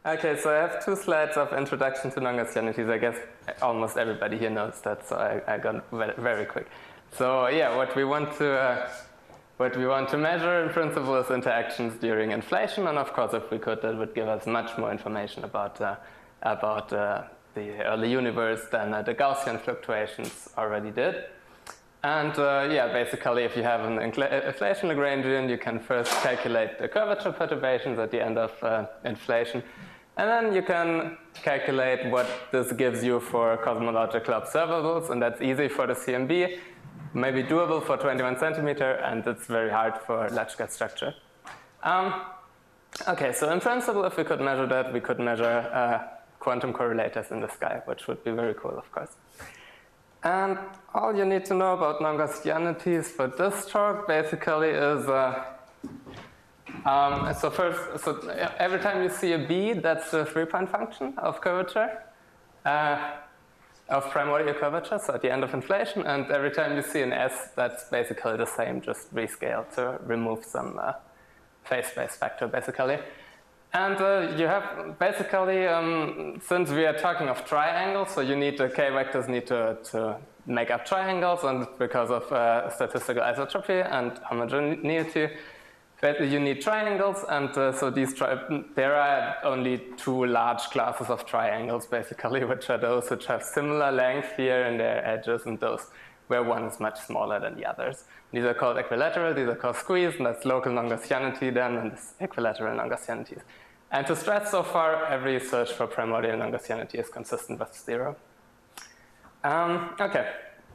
Okay, so I have 2 slides of introduction to non-Gaussianities. I guess almost everybody here knows that, so I got very quick. So yeah, what we want to measure in principle is interactions during inflation, and of course, if we could, that would give us much more information about the early universe than the Gaussian fluctuations already did. And yeah, basically, if you have an inflation Lagrangian, you can first calculate the curvature perturbations at the end of inflation, and then you can calculate what this gives you for cosmological observables, and that's easy for the CMB, maybe doable for 21 centimeter, and it's very hard for large scale structure. Okay, so in principle, if we could measure that, we could measure quantum correlators in the sky, which would be very cool, of course. And all you need to know about non-Gaussianities for this talk basically is, so every time you see a B, that's the 3-point function of curvature, of primordial curvature, so at the end of inflation, and every time you see an S, that's basically the same, just rescale to remove some phase space factor, basically. And you have basically, since we are talking of triangles, so you need the k vectors need to make up triangles, and because of statistical isotropy and homogeneity, you need triangles, and so there are only 2 large classes of triangles, basically, which are those which have similar length here in their edges, and those where one is much smaller than the others. These are called equilateral, these are called squeeze, and that's local non-Gaussianity then, and this equilateral non-Gaussianities. And to stress so far, every search for primordial non-Gaussianity is consistent with 0. Okay.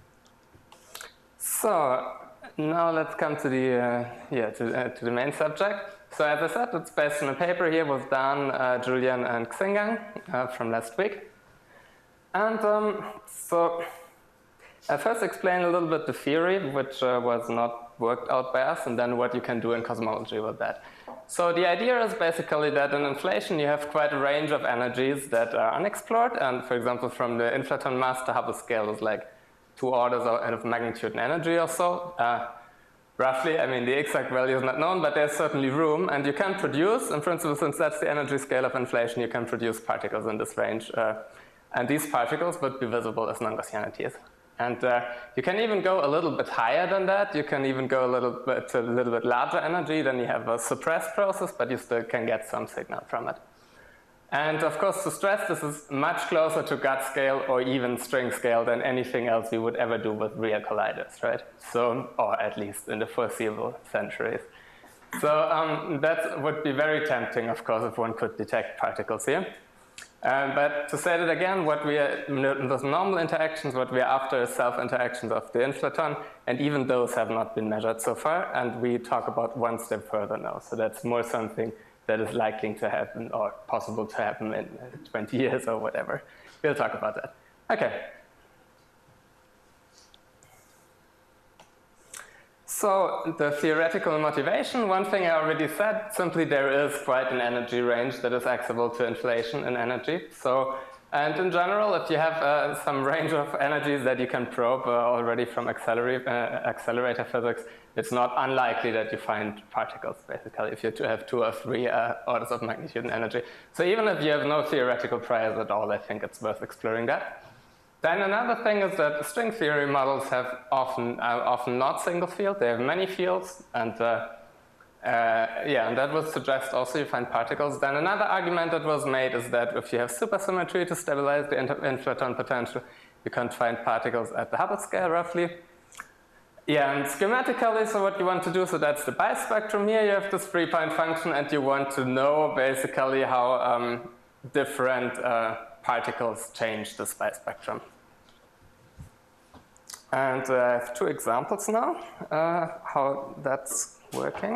So now let's come to the to the main subject. So as I said, it's based on a paper here with Dan, Julian, and Xingang from last week. And so I first explain a little bit the theory, which was not worked out by us, and then what you can do in cosmology with that. So the idea is basically that in inflation you have quite a range of energies that are unexplored, and for example from the inflaton mass, the Hubble scale is like 2 orders of magnitude in energy or so. Roughly, I mean the exact value is not known, but there's certainly room, and you can produce, in principle, since that's the energy scale of inflation, you can produce particles in this range, and these particles would be visible as non-Gaussianities. And you can even go a little bit higher than that. You can even go a little bit larger energy. Then you have a suppressed process, but you still can get some signal from it. And of course, to stress, this is much closer to gut scale or even string scale than anything else we would ever do with real colliders, right? So, or at least in the foreseeable centuries. So that would be very tempting, of course, if one could detect particles here. But to say that again, what we are, those normal interactions, what we are after is self-interactions of the inflaton, and even those have not been measured so far, and we talk about one step further now. So that's more something that is likely to happen or possible to happen in 20 years or whatever. We'll talk about that. Okay. So the theoretical motivation, one thing I already said, simply there is quite an energy range that is accessible to inflation in energy. So, and in general, if you have some range of energies that you can probe already from accelerator physics, it's not unlikely that you find particles, basically, if you have 2 or 3 orders of magnitude in energy. So even if you have no theoretical priors at all, I think it's worth exploring that. Then another thing is that string theory models have often not single field, they have many fields, and and that would suggest also you find particles. Then another argument that was made is that if you have supersymmetry to stabilize the inflaton potential, you can find particles at the Hubble scale roughly. Yeah, and schematically, so what you want to do, so that's the bispectrum here, you have this 3-point function, and you want to know basically how different particles change this bispectrum. And I have 2 examples now, how that's working.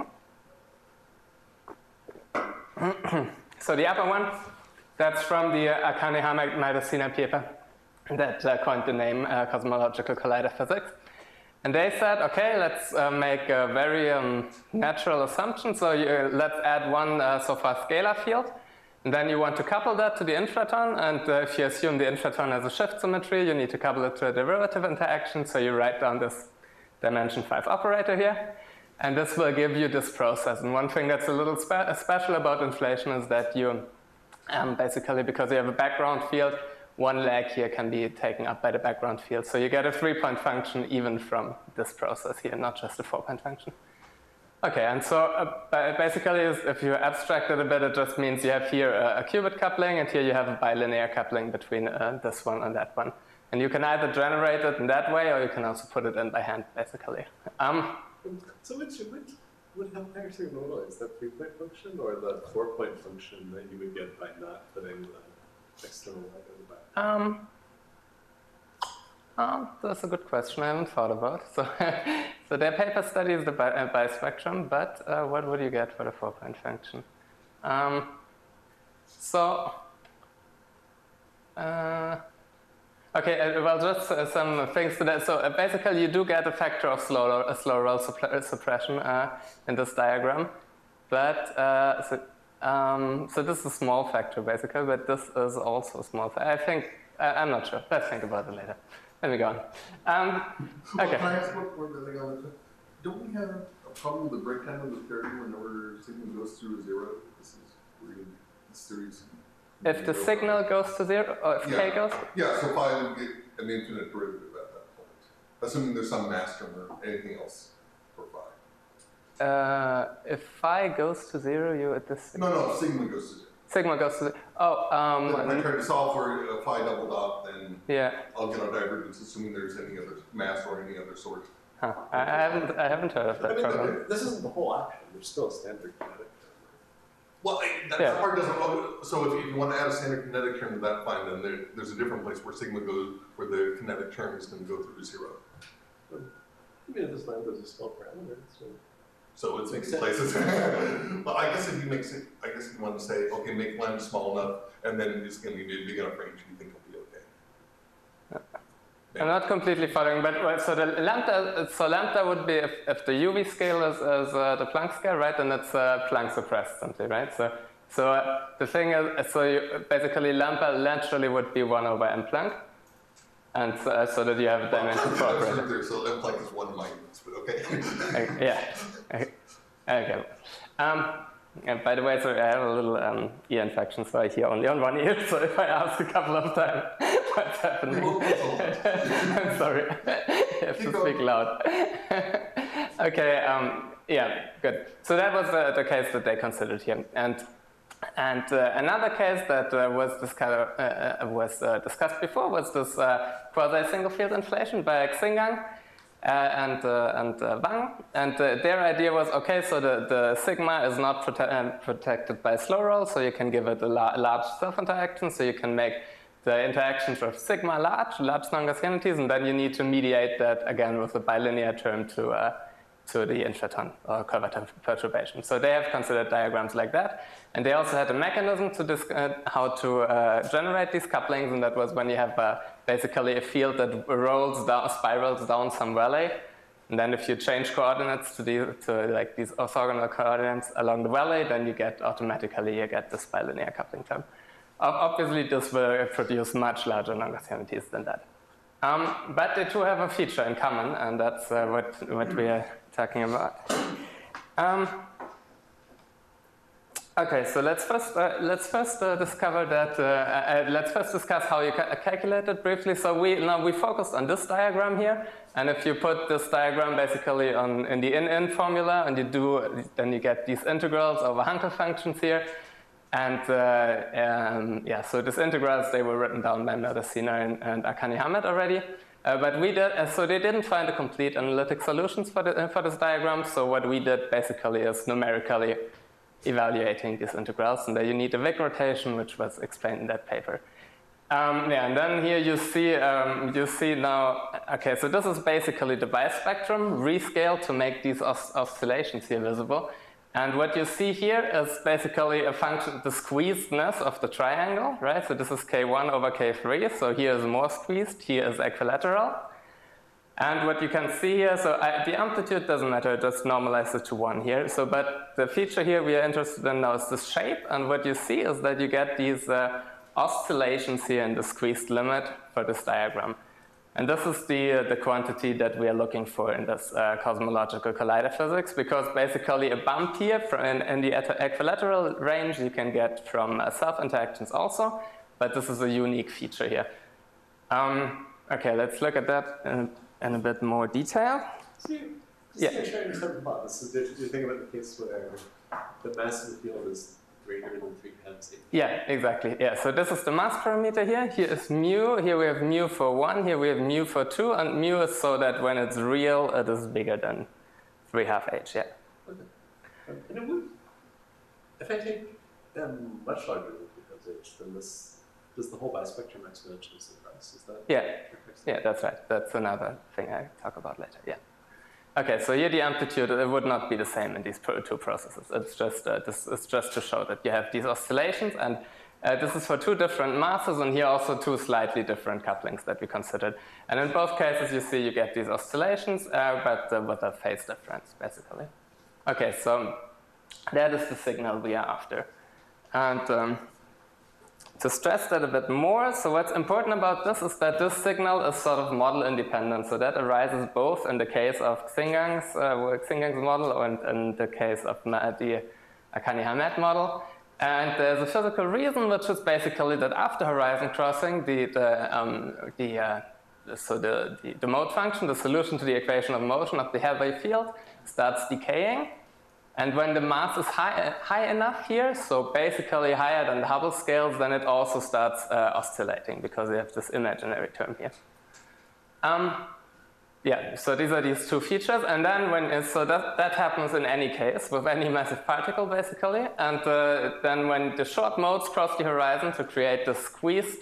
So the upper one, that's from the Kanehama-Madosina paper that coined the name cosmological collider physics. And they said, okay, let's make a very natural assumption. So let's add one so far scalar field. And then you want to couple that to the inflaton, and if you assume the inflaton has a shift symmetry, you need to couple it to a derivative interaction, so you write down this dimension 5 operator here, and this will give you this process. And one thing that's a little special about inflation is that you basically because you have a background field, one leg here can be taken up by the background field. So you get a 3-point function even from this process here, not just a 4-point function. Okay, and so basically if you abstract it a bit, it just means you have here a qubit coupling, and here you have a bilinear coupling between this one and that one. And you can either generate it in that way, or you can also put it in by hand, basically. So which would have higher signal-wise, that 3-point function or the 4-point function that you would get by not putting the external leg in the back? That's a good question. I haven't thought about. So their paper studies the bispectrum, but what would you get for the 4-point function? Okay, well, just some things to that. So basically, you do get a factor of slow roll suppression in this diagram, but so this is a small factor basically, but this is also a small factor. I think I'm not sure. Let's think about it later. Let me go on. Okay. Can I ask one thing on this? Don't we have a problem with the breakdown of the parity whenever signal goes through 0? This is really this series. If the signal goes to 0, or if k goes? Yeah, so phi would get an infinite derivative at that point. Assuming there's some mass term or anything else for phi. If phi goes to 0, you at this. No, sigma goes to 0. Sigma goes to 0. Oh, if I try to solve for a phi double dot, then yeah. I'll get a divergence, assuming there's any other mass or any other sort. Huh. I haven't heard of that problem. This isn't the whole action. There's still a standard kinetic term. Well, that part doesn't. So if you want to add a standard kinetic term to that, fine. Then there's a different place where sigma goes, where the kinetic term is going to go through to 0. I mean, this lambda is a small parameter. So it's in places. Well, I guess if you want to say, okay, make lambda small enough, and then it's going to be a big enough range, you think it'll be okay. I'm not completely following, but so the lambda would be if the UV scale is the Planck scale, right? Then it's Planck suppressed simply, right? So the thing is, basically lambda naturally would be 1 over m Planck, and so that you have a dimension for operator. So m Planck is 1 minus, but okay. Yeah. Okay. And by the way, so I have a little ear infection, so I hear only on one ear. So if I ask a couple of times what's happening, I'm sorry. I have to speak loud. Okay. Yeah. Good. So that was the case that they considered here, and another case that was discussed before was this quasi-single field inflation by Xingang and Wang, and their idea was, okay, so the sigma is not protected by slow roll, so you can give it a large self-interaction, so you can make the interactions of sigma large non-Gaussianities, and then you need to mediate that again with a bilinear term to the inflaton or curvature perturbation. So they have considered diagrams like that, and they also had a mechanism to how to generate these couplings, and that was when you have basically a field that spirals down some valley, and then if you change coordinates to like these orthogonal coordinates along the valley, then you get this bilinear coupling term. Obviously, this will produce much larger non-Gaussianities than that. But they do have a feature in common, and that's what we are talking about. Okay, so let's first discover that. Let's first discuss how you calculate it briefly. So we focused on this diagram here, and if you put this diagram basically in the in formula, and then you get these integrals over Hankel functions here. And yeah, so these integrals, they were written down by Merdasina and Akani Hamed already. But we did, so they didn't find a complete analytic solutions for this diagram. So what we did basically is numerically evaluating these integrals. And then you need a Wick rotation, which was explained in that paper. Yeah, and then here you see now, okay, so this is basically the bispectrum rescaled to make these oscillations here visible. And what you see here is basically a function, the squeezedness of the triangle, right? So this is K1 over K3, so here is more squeezed, here is equilateral. And what you can see here, so the amplitude doesn't matter, just normalize it to 1 here. So, but the feature here we are interested in now is this shape, and what you see is that you get these oscillations here in the squeezed limit for this diagram. And this is the quantity that we are looking for in this cosmological collider physics, because basically a bump here in the equilateral range you can get from self-interactions also, but this is a unique feature here. Okay, let's look at that in a bit more detail. Yeah. You're trying to talk about this. Do you think about the case where the mass of the field is greater than 3 times 8? Yeah, exactly. Yeah, so this is the mass parameter here. Here is mu. Here we have mu for 1. Here we have mu for 2. And mu is so that when it's real, it is bigger than 3/2 h. Yeah. Okay. And it would, if I take much larger than 3 times h, then this does the whole bispectrum exponentially suppress? Is that? Yeah, that's right. That's another thing I talk about later. Yeah. Okay, so here the amplitude, it would not be the same in these two processes. It's just this is just to show that you have these oscillations, and this is for 2 different masses, and here also 2 slightly different couplings that we considered. And in both cases, you see you get these oscillations, but with a phase difference, basically. Okay, so that is the signal we are after. And to stress that a bit more, so what's important about this is that this signal is sort of model independent. So that arises both in the case of Xingang's model or in the case of the Akani-Hamed model. And there's a physical reason, which is basically that after horizon crossing, the mode function, the solution to the equation of motion of the Hebel field, starts decaying. And when the mass is high enough here, so basically higher than the Hubble scales, then it also starts oscillating, because we have this imaginary term here. Yeah, so these are these 2 features, and then that happens in any case with any massive particle, basically. And then when the short modes cross the horizon to create the squeezed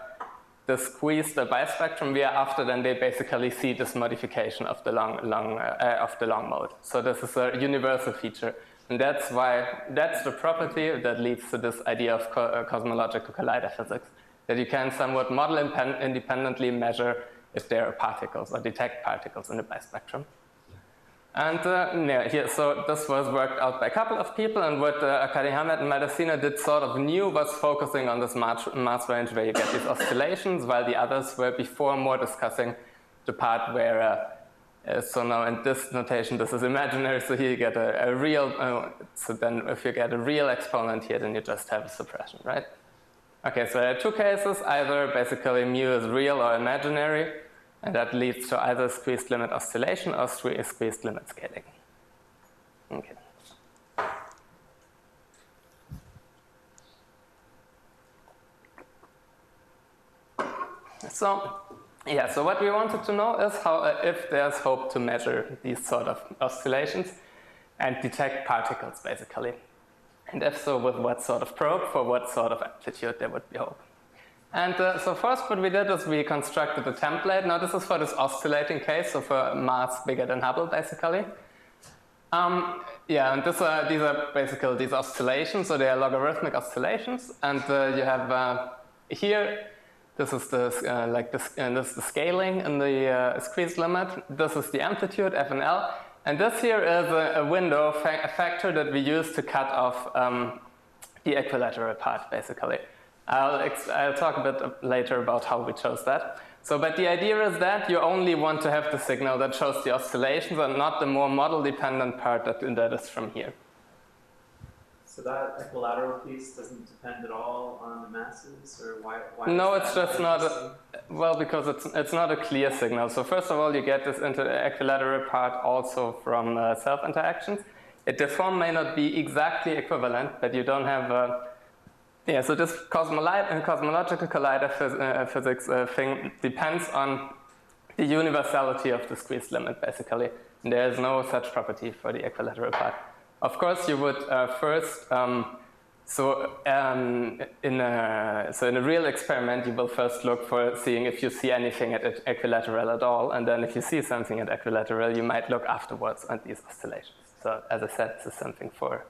bispectrum we are after, then they basically see this modification of the long mode. So this is a universal feature, and that's the property that leads to this idea of cosmological collider physics, that you can somewhat model independently measure if there are particles or detect particles in the bispectrum. And so this was worked out by a couple of people, and what Akani-Hamed and Madassina did sort of new was focusing on this mass range where you get these oscillations, while the others were before more discussing the part where, so now in this notation this is imaginary, so here you get a real, so then if you get a real exponent here, then you just have a suppression, right? Okay, so there are 2 cases, either basically mu is real or imaginary, and that leads to either squeezed limit oscillation or squeezed limit scaling. Okay. So what we wanted to know is how, if there's hope to measure these sort of oscillations and detect particles, basically. And if so, with what sort of probe, for what sort of amplitude there would be hope. And so first what we did is we constructed a template. Now this is for this oscillating case, so for mass bigger than Hubble, basically. And these are basically these oscillations, so they are logarithmic oscillations. And you have here, this is the this is the scaling in the squeeze limit. This is the amplitude, F and L. And this here is a window, a factor that we use to cut off the equilateral part, basically. I'll talk a bit later about how we chose that. So, but the idea is that you only want to have the signal that shows the oscillations and not the more model-dependent part that is from here. So that equilateral piece doesn't depend at all on the masses, or why no, it's just not well, because it's not a clear signal. So first of all, you get this equilateral part also from self-interactions. The form may not be exactly equivalent, but you don't have so this cosmological collider physics thing depends on the universality of the squeeze limit, basically. And there is no such property for the equilateral part. Of course, you would first, in a real experiment, you will first look for seeing if you see anything at equilateral at all, and then if you see something at equilateral, you might look afterwards at these oscillations. So, as I said, this is something for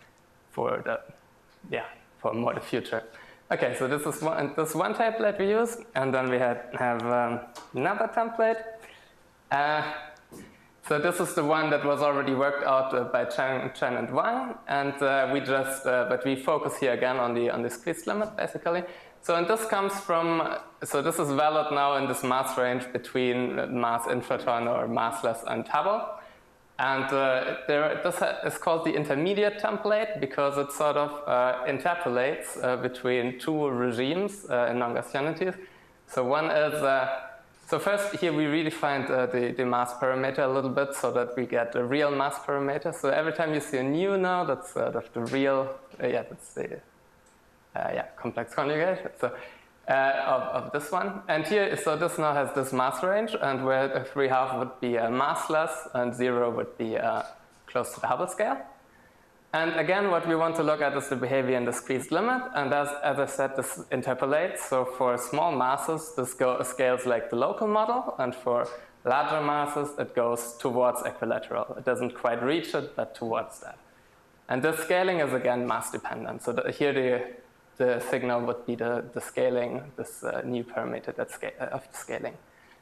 more the future. Okay, so this is one template we use, and then we have another template. So this is the one that was already worked out by Chen and Wang, and but we focus here again on the squeeze limit, basically. So and this comes from, so this is valid now in this mass range between mass infraton or massless and Hubble. And this is called the intermediate template because it sort of interpolates between two regimes in non-Gaussianities. So one is, so first here we redefined the mass parameter a little bit so that we get a real mass parameter. So every time you see a nu now, that's sort of the real, that's the complex conjugate. So, of this one. And here, so this now has this mass range, and where 3/2 would be massless and 0 would be close to the Hubble scale. And again, what we want to look at is the behavior in the squeezed limit. And as I said, this interpolates. So for small masses, this scales like the local model. And for larger masses, it goes towards equilateral. It doesn't quite reach it, but towards that. And this scaling is again mass dependent. So here the signal would be the scaling, this new parameter of the scaling.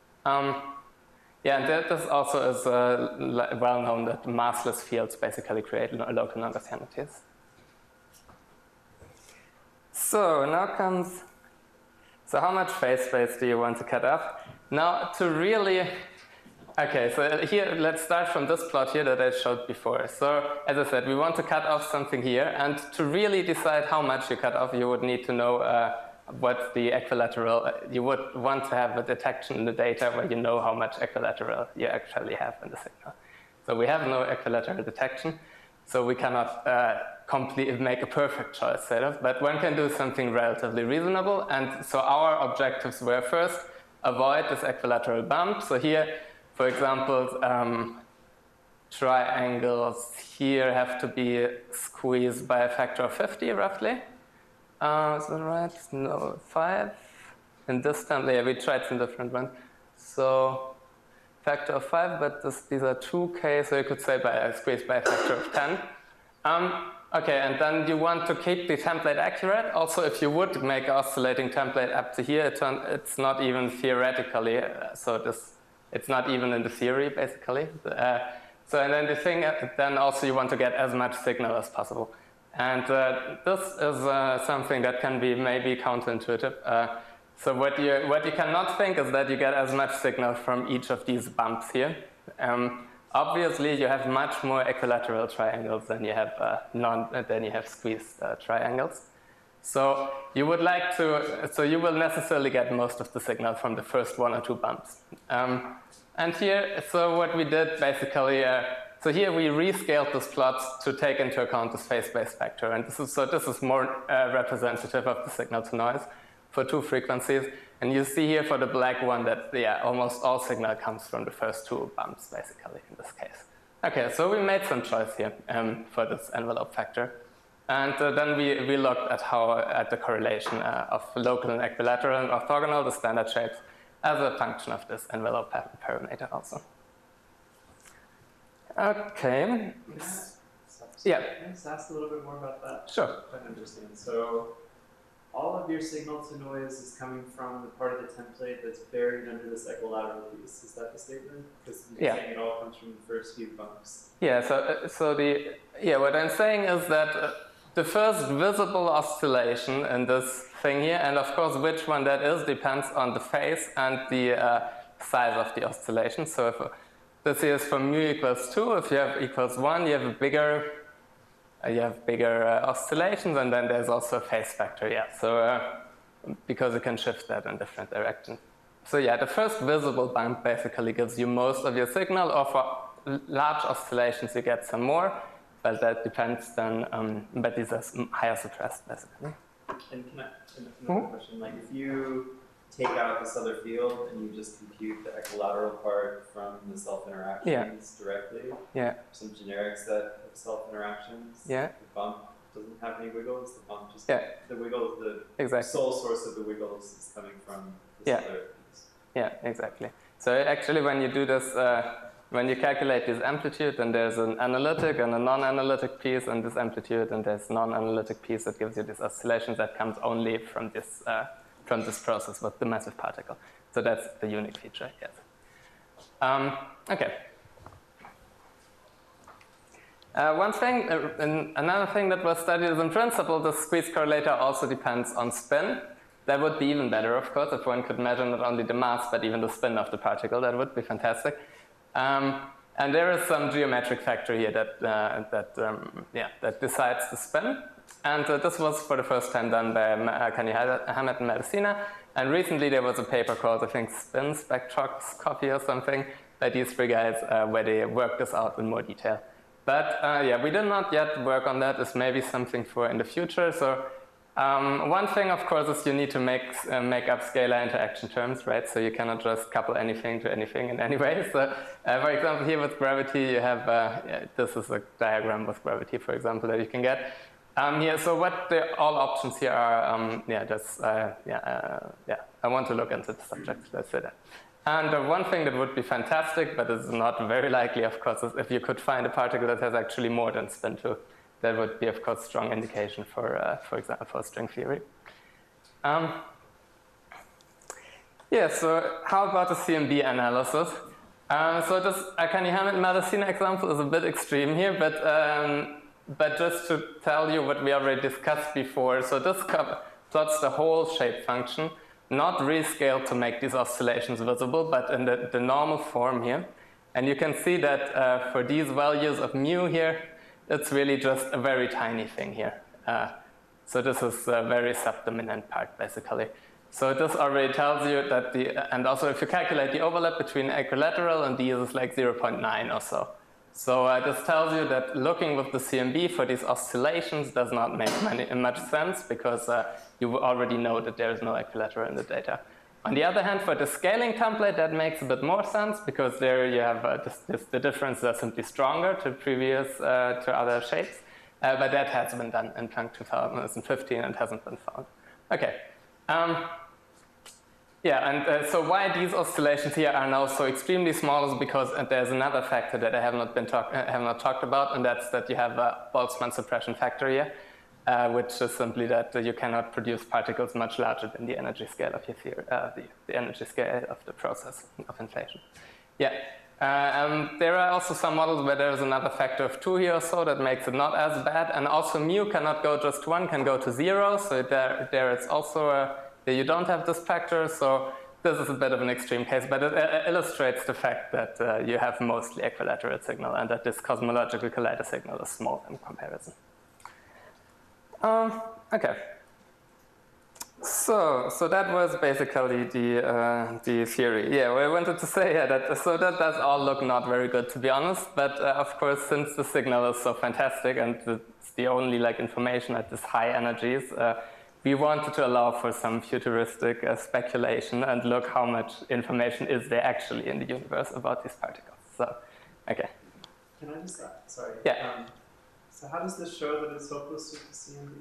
And this also is well known that massless fields basically create local non-Gaussianities. So now comes, so how much phase space do you want to cut off? Now to really, okay, so here, let's start from this plot here that I showed before. So, as I said, we want to cut off something here, and to really decide how much you cut off, you would need to know what the equilateral, you would want to have a detection in the data where you know how much equilateral you actually have in the signal. So we have no equilateral detection, so we cannot make a perfect choice setup, but one can do something relatively reasonable, and so our objectives were first, avoid this equilateral bump. So here, for example, triangles here have to be squeezed by a factor of 50, roughly. Is that right? No, 5. In this template, we tried some different ones. So factor of 5, but these are 2K, so you could say squeezed by a factor of 10. Okay, and then you want to keep the template accurate. Also, if you would make an oscillating template up to here, it's not even theoretically, it's not even in the theory, basically. So and then the thing, then also you want to get as much signal as possible. And this is something that can be maybe counterintuitive. So what you cannot think is that you get as much signal from each of these bumps here. Obviously, you have much more equilateral triangles than you have squeezed triangles. So you would like to, so you will necessarily get most of the signal from the first 1 or 2 bumps. And here, so what we did basically, so here we rescaled this plot to take into account this phase-space factor, and this is more representative of the signal to noise for 2 frequencies. And you see here for the black one that almost all signal comes from the first 2 bumps, basically in this case. Okay, so we made some choice here for this envelope factor. And then we looked at the correlation of local and equilateral and orthogonal, the standard shapes, as a function of this envelope parameter also. Okay. Can I just ask a little bit more about that? Sure. I understand. So all of your signal to noise is coming from the part of the template that's buried under this equilateral piece. Is that the statement? Because you're saying it all comes from the first few bumps. Yeah. So what I'm saying is that the first visible oscillation in this thing here, and of course which one that is depends on the phase and the size of the oscillation. So if this here is for mu equals 2, if you have equals 1, you have bigger oscillations, and then there's also a phase factor, so because you can shift that in different directions. So the first visible bump basically gives you most of your signal, or for large oscillations you get some more, but that depends then, but these are higher suppressed basically. And can I, another question, like if you take out this other field and you just compute the equilateral part from the self-interactions directly, some generic set of self-interactions, the bump doesn't have any wiggles, the bump just, the wiggles, the sole source of the wiggles is coming from this other piece. Yeah, exactly. So actually when you do this, when you calculate this amplitude, then there's an analytic and a non-analytic piece, and this amplitude, and there's non-analytic piece that gives you this oscillation that comes only from this process with the massive particle. So that's the unique feature, yes. Okay. Another thing that was studied is in principle, the squeeze correlator also depends on spin. That would be even better, of course, if one could measure not only the mass, but even the spin of the particle. That would be fantastic. And there is some geometric factor here that decides the spin. And this was for the first time done by Kani Hamed and Madesina. And recently there was a paper called, I think, Spin Spectroscopy or something, by these three guys, where they worked this out in more detail. But yeah, we did not yet work on that. It's maybe something for in the future. So one thing, of course, is you need to make up scalar interaction terms, right? So you cannot just couple anything to anything in any way. So for example, here with gravity, you have, this is a diagram with gravity, for example, that you can get. Here, so what all options here are, I want to look into the subject, let's say that. And one thing that would be fantastic, but is not very likely, of course, is if you could find a particle that has actually more than spin 2. That would be, of course, a strong indication for example, for string theory. Yeah, so how about the CMB analysis? So this Kani Hamed Madesina example is a bit extreme here, but just to tell you what we already discussed before, so this plots the whole shape function, not rescaled to make these oscillations visible, but in the normal form here. And you can see that for these values of mu here, it's really just a very tiny thing here. So this is a very subdominant part, basically. So this already tells you that and also if you calculate the overlap between equilateral and these is like 0.9 or so. So this tells you that looking with the CMB for these oscillations does not make much sense, because you already know that there is no equilateral in the data. On the other hand, for the scaling template, that makes a bit more sense, because there you have the differences are simply stronger to previous to other shapes. But that has been done in Planck 2015 and hasn't been found. Okay. Yeah, and so why these oscillations here are now so extremely small is because there's another factor that I have not talked about, and that's that you have a Boltzmann suppression factor here, which is simply that you cannot produce particles much larger than the energy scale of your theory, the energy scale of the process of inflation. Yeah, there are also some models where there's another factor of 2 here or so that makes it not as bad, and also mu cannot go just 1, can go to 0, so there it's also you don't have this factor, so this is a bit of an extreme case, but it illustrates the fact that you have mostly equilateral signal and that this cosmological collider signal is small in comparison. Okay. So that was basically the theory. Yeah, what I wanted to say so that does all look not very good, to be honest, but of course, since the signal is so fantastic and it's the only information at this high energies, we wanted to allow for some futuristic speculation and look how much information is there actually in the universe about these particles. So, okay. Can I just, sorry. Yeah. So how does this show that it's hopeless with the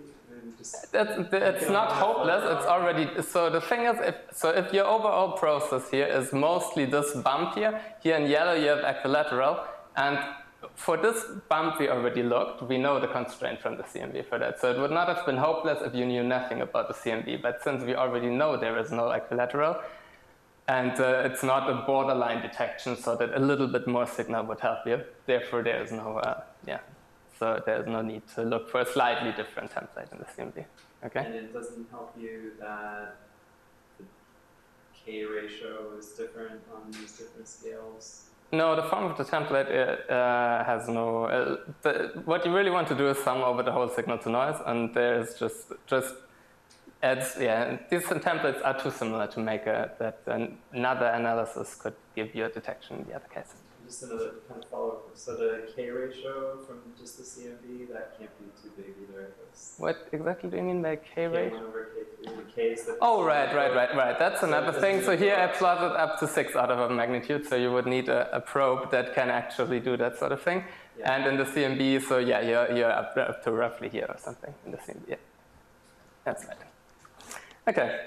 CMB? It's not hopeless, it's already, so the thing is, if your overall process here is mostly this bump here in yellow you have equilateral, and for this bump we already looked, we know the constraint from the CMB for that. So it would not have been hopeless if you knew nothing about the CMB, but since we already know there is no equilateral, and it's not a borderline detection, so that a little bit more signal would help you, therefore there is no, so there's no need to look for a slightly different template in the CMB. Okay? And it doesn't help you that the K ratio is different on these different scales? No, the form of the template has no... what you really want to do is sum over the whole signal to noise, and there's just adds... Yeah, these templates are too similar to make that another analysis could give you a detection in the other case. Just another kind of follow-up. So the K ratio from just the CMB, that can't be too big either. What exactly do you mean by K ratio? K1 over K3, the K is the... Oh, right. That's another thing. So here I plotted up to 6 out of a magnitude, so you would need a probe that can actually do that sort of thing. Yeah. And in the CMB, so yeah, you're up to roughly here or something in the CMB. Yeah. That's right. Okay.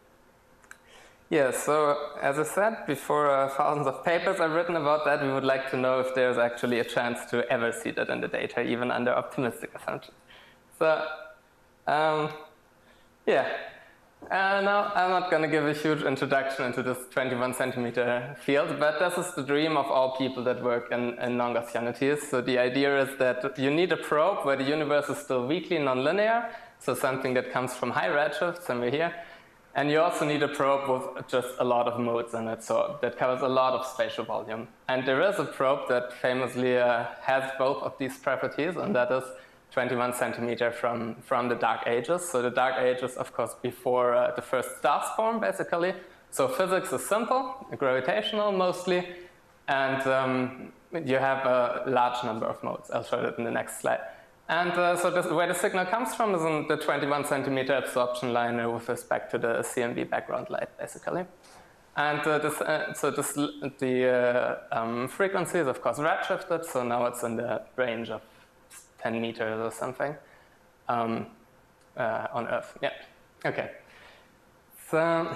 Yeah, so as I said before, thousands of papers I've written about that. We would like to know if there's actually a chance to ever see that in the data, even under optimistic assumptions. So, yeah. No, I'm not going to give a huge introduction into this 21 centimeter field, but this is the dream of all people that work in non-Gaussianities. So the idea is that you need a probe where the universe is still weakly nonlinear, so something that comes from high redshift, somewhere here. And you also need a probe with just a lot of modes in it, so that covers a lot of spatial volume. And there is a probe that famously has both of these properties, and that is 21 centimeter from the Dark Ages. So the Dark Ages, of course, before the first stars form, basically. So physics is simple, gravitational mostly, and you have a large number of modes. I'll show that in the next slide. And so where the signal comes from is in the 21 centimeter absorption line with respect to the CMB background light, basically. And the frequency is, of course, redshifted, so now it's in the range of 10 meters or something on Earth. Yeah, okay. So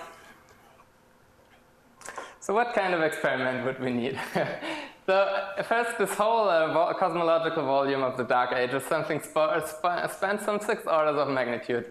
what kind of experiment would we need? So first, this whole cosmological volume of the Dark Ages, something spans some 6 orders of magnitude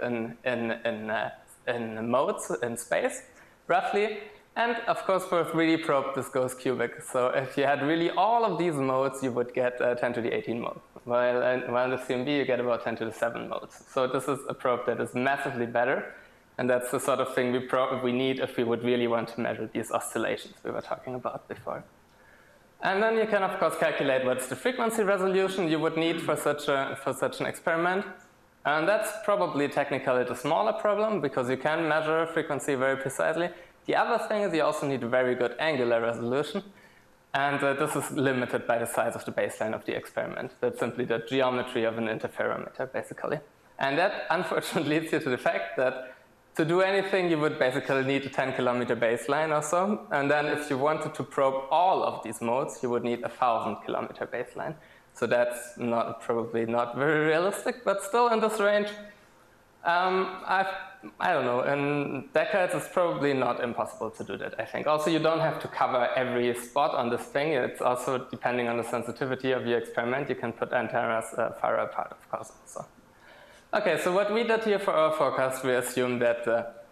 in modes in space, roughly. And of course, for a 3D probe, this goes cubic. So if you had really all of these modes, you would get 10 to the 18 mode. While in the CMB, you get about 10 to the 7 modes. So this is a probe that is massively better. And that's the sort of thing we need if we would really want to measure these oscillations we were talking about before. And then you can, of course, calculate what's the frequency resolution you would need for such an experiment. And that's probably technically the smaller problem, because you can measure frequency very precisely. The other thing is you also need a very good angular resolution. And this is limited by the size of the baseline of the experiment. That's simply the geometry of an interferometer, basically. And that, unfortunately, leads you to the fact that to do anything, you would basically need a 10-kilometer baseline or so. And then if you wanted to probe all of these modes, you would need a 1,000-kilometer baseline. So that's probably not very realistic, but still in this range. I don't know, in decades, it's probably not impossible to do that, I think. Also, you don't have to cover every spot on this thing. It's also depending on the sensitivity of your experiment. You can put antennas far apart, of course, also. Okay, so what we did here for our forecast, we assumed that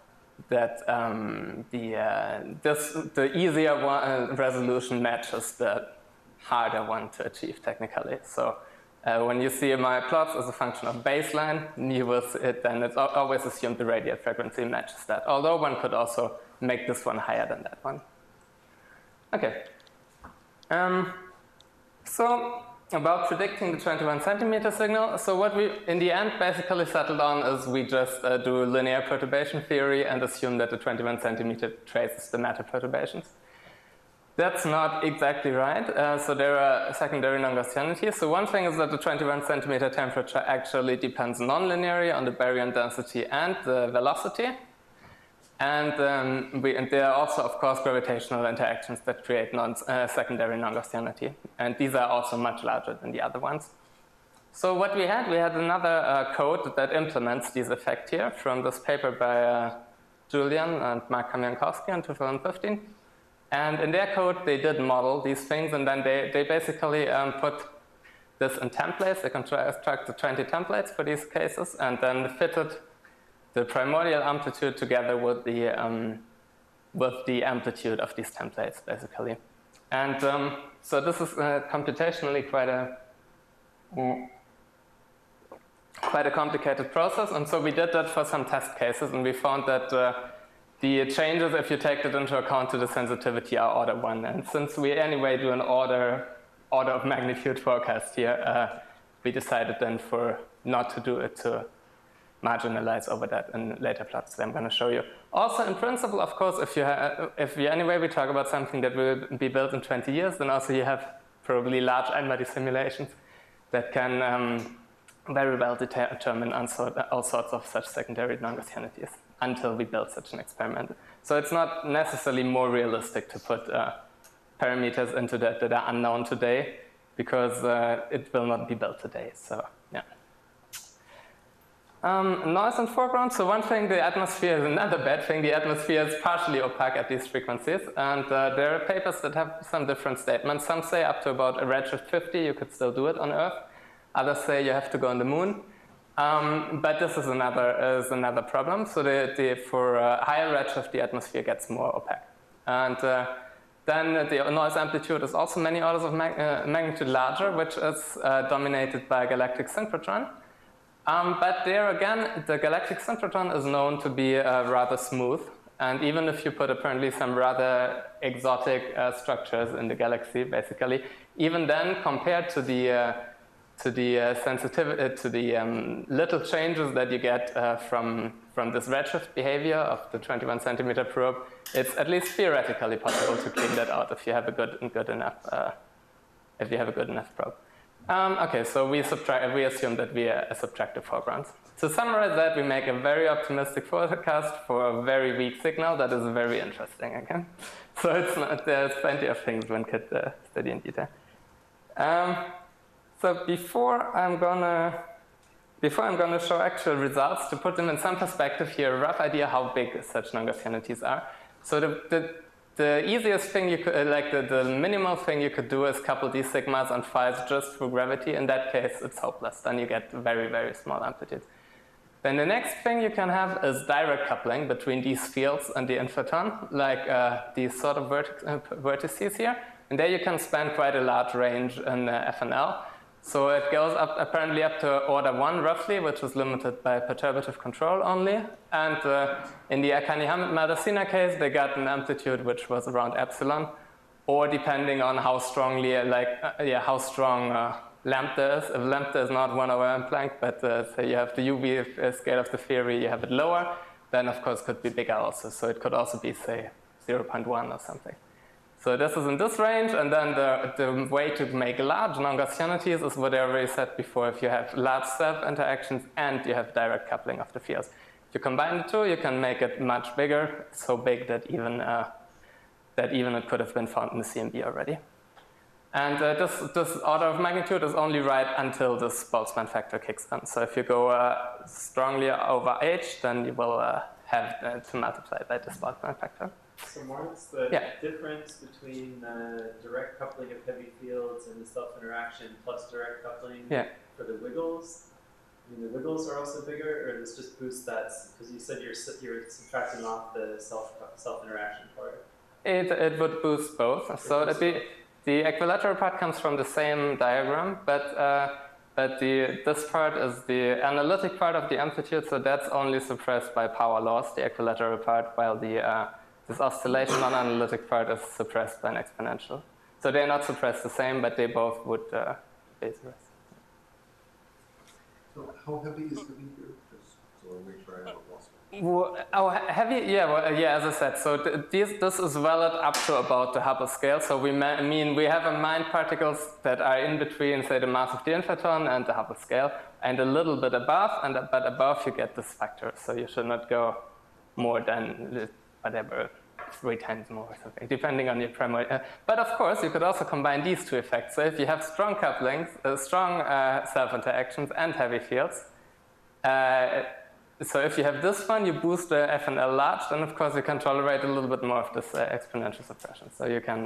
the easier resolution matches the harder one to achieve technically. So when you see my plots as a function of baseline, you will see it, then it's always assumed the radial frequency matches that. Although one could also make this one higher than that one. Okay. So about predicting the 21 centimeter signal. So what we, in the end, basically settled on is we just do linear perturbation theory and assume that the 21 centimeter traces the matter perturbations. That's not exactly right. So there are secondary non-Gaussianities. So one thing is that the 21 centimeter temperature actually depends non-linearly on the baryon density and the velocity. And there are also, of course, gravitational interactions that create secondary non-Gaussianity. And these are also much larger than the other ones. So what we had another code that implements these effects here from this paper by Julian and Mark Kamiankowski in 2015. And in their code, they did model these things, and then they basically put this in templates. They constructed 20 templates for these cases, and then fitted the primordial amplitude together with the amplitude of these templates, basically. And so this is computationally quite a complicated process. And so we did that for some test cases, and we found that the changes, if you take that into account to the sensitivity, are order 1. And since we anyway do an order of magnitude forecast here, we decided then not to do it to marginalize over that in later plots that I'm going to show you. Also, in principle, of course, if anyway we talk about something that will be built in 20 years, then also you have probably large Einbody simulations that can very well determine all sorts of such secondary non-Gaussianities until we build such an experiment. So it's not necessarily more realistic to put parameters into that are unknown today, because it will not be built today. So yeah. Noise and foreground. So one thing, the atmosphere is another bad thing. The atmosphere is partially opaque at these frequencies. And there are papers that have some different statements. Some say up to about a redshift 50, you could still do it on Earth. Others say you have to go on the moon. But this is another problem. So for higher redshift, the atmosphere gets more opaque. And then the noise amplitude is also many orders of magnitude larger, which is dominated by galactic synchrotron. But there again, the galactic synchrotron is known to be rather smooth. And even if you put apparently some rather exotic structures in the galaxy, basically, even then, compared to the sensitivity, to the little changes that you get from this redshift behavior of the 21 centimeter probe, it's at least theoretically possible to clean that out if you have a good enough probe. Okay, so we assume that we subtract the foregrounds. To summarize that, we make a very optimistic forecast for a very weak signal that is very interesting. Okay, so there's plenty of things one could study in detail. So before I'm gonna show actual results, to put them in some perspective here, a rough idea how big such non-Gaussianities are. So the easiest thing you could, the minimal thing you could do is couple these sigmas and phi's just through gravity. In that case, it's hopeless. Then you get very, very small amplitudes. Then the next thing you can have is direct coupling between these fields and the inflaton, like these sort of vertices here. And there you can span quite a large range in FNL. So it goes up apparently up to order 1 roughly, which is limited by perturbative control only. And in the Akani-Maldacena case, they got an amplitude which was around epsilon, or depending on how strongly, how strong lambda is. If lambda is not 1/m Planck, but say you have the UV scale of the theory, you have it lower, then of course it could be bigger also. So it could also be, say, 0.1 or something. So this is in this range, and then the way to make large non-Gaussianities is what I already said before. If you have large self-interactions and you have direct coupling of the fields. If you combine the two, you can make it much bigger, so big that even it could have been found in the CMB already. And this order of magnitude is only right until this Boltzmann factor kicks in. So if you go strongly over h, then you will have to multiply by this Boltzmann factor. So Moritz, the difference between direct coupling of heavy fields and the self-interaction plus direct coupling for the wiggles, I mean, the wiggles are also bigger, or this just boosts that? Because you said you're subtracting off the self-interaction part. It would boost both. So the equilateral part comes from the same diagram, but this part is the analytic part of the amplitude, so that's only suppressed by power loss, the equilateral part, while this oscillation non-analytic part is suppressed by an exponential. So they're not suppressed the same, but they both would base rest. So how heavy is heavy here? Just so I make sure I haven't lost it. Well, heavy, as I said, so this is valid up to about the Hubble scale. So we have in mind particles that are in between, say, the mass of the inflaton and the Hubble scale, and a little bit above, but above you get this factor. So you should not go more than whatever, 3 times more or something, depending on your primary. But of course, you could also combine these two effects. So if you have strong couplings, strong self-interactions and heavy fields, so if you have this one, you boost the FNL large, then of course you can tolerate a little bit more of this exponential suppression. So you can,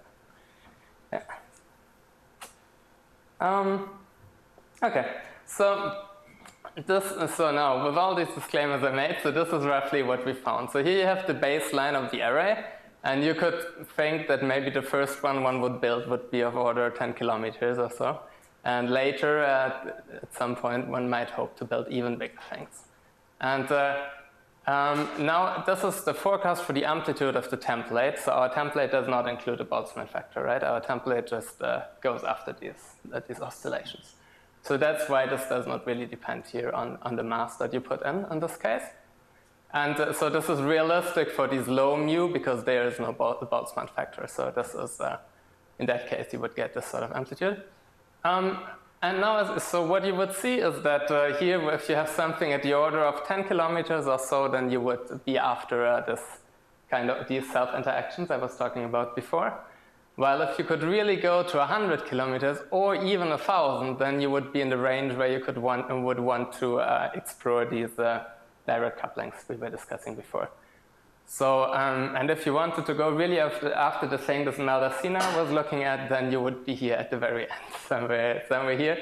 okay, so now, with all these disclaimers I made, so this is roughly what we found. So here you have the baseline of the array, and you could think that maybe the first one would build would be of order 10 kilometers or so. And later, at some point, one might hope to build even bigger things. And now this is the forecast for the amplitude of the template. So our template does not include a Boltzmann factor, right? Our template just goes after these oscillations. So that's why this does not really depend here on the mass that you put in this case. And so this is realistic for these low mu because there is no Boltzmann factor. So this is, in that case, you would get this sort of amplitude. And now, so what you would see is that here, if you have something at the order of 10 kilometers or so, then you would be after these self-interactions I was talking about before. While if you could really go to 100 kilometers or even 1,000, then you would be in the range where you would want to explore these direct couplings we were discussing before. So, and if you wanted to go really after the thing that Maldacena was looking at, then you would be here at the very end, somewhere here.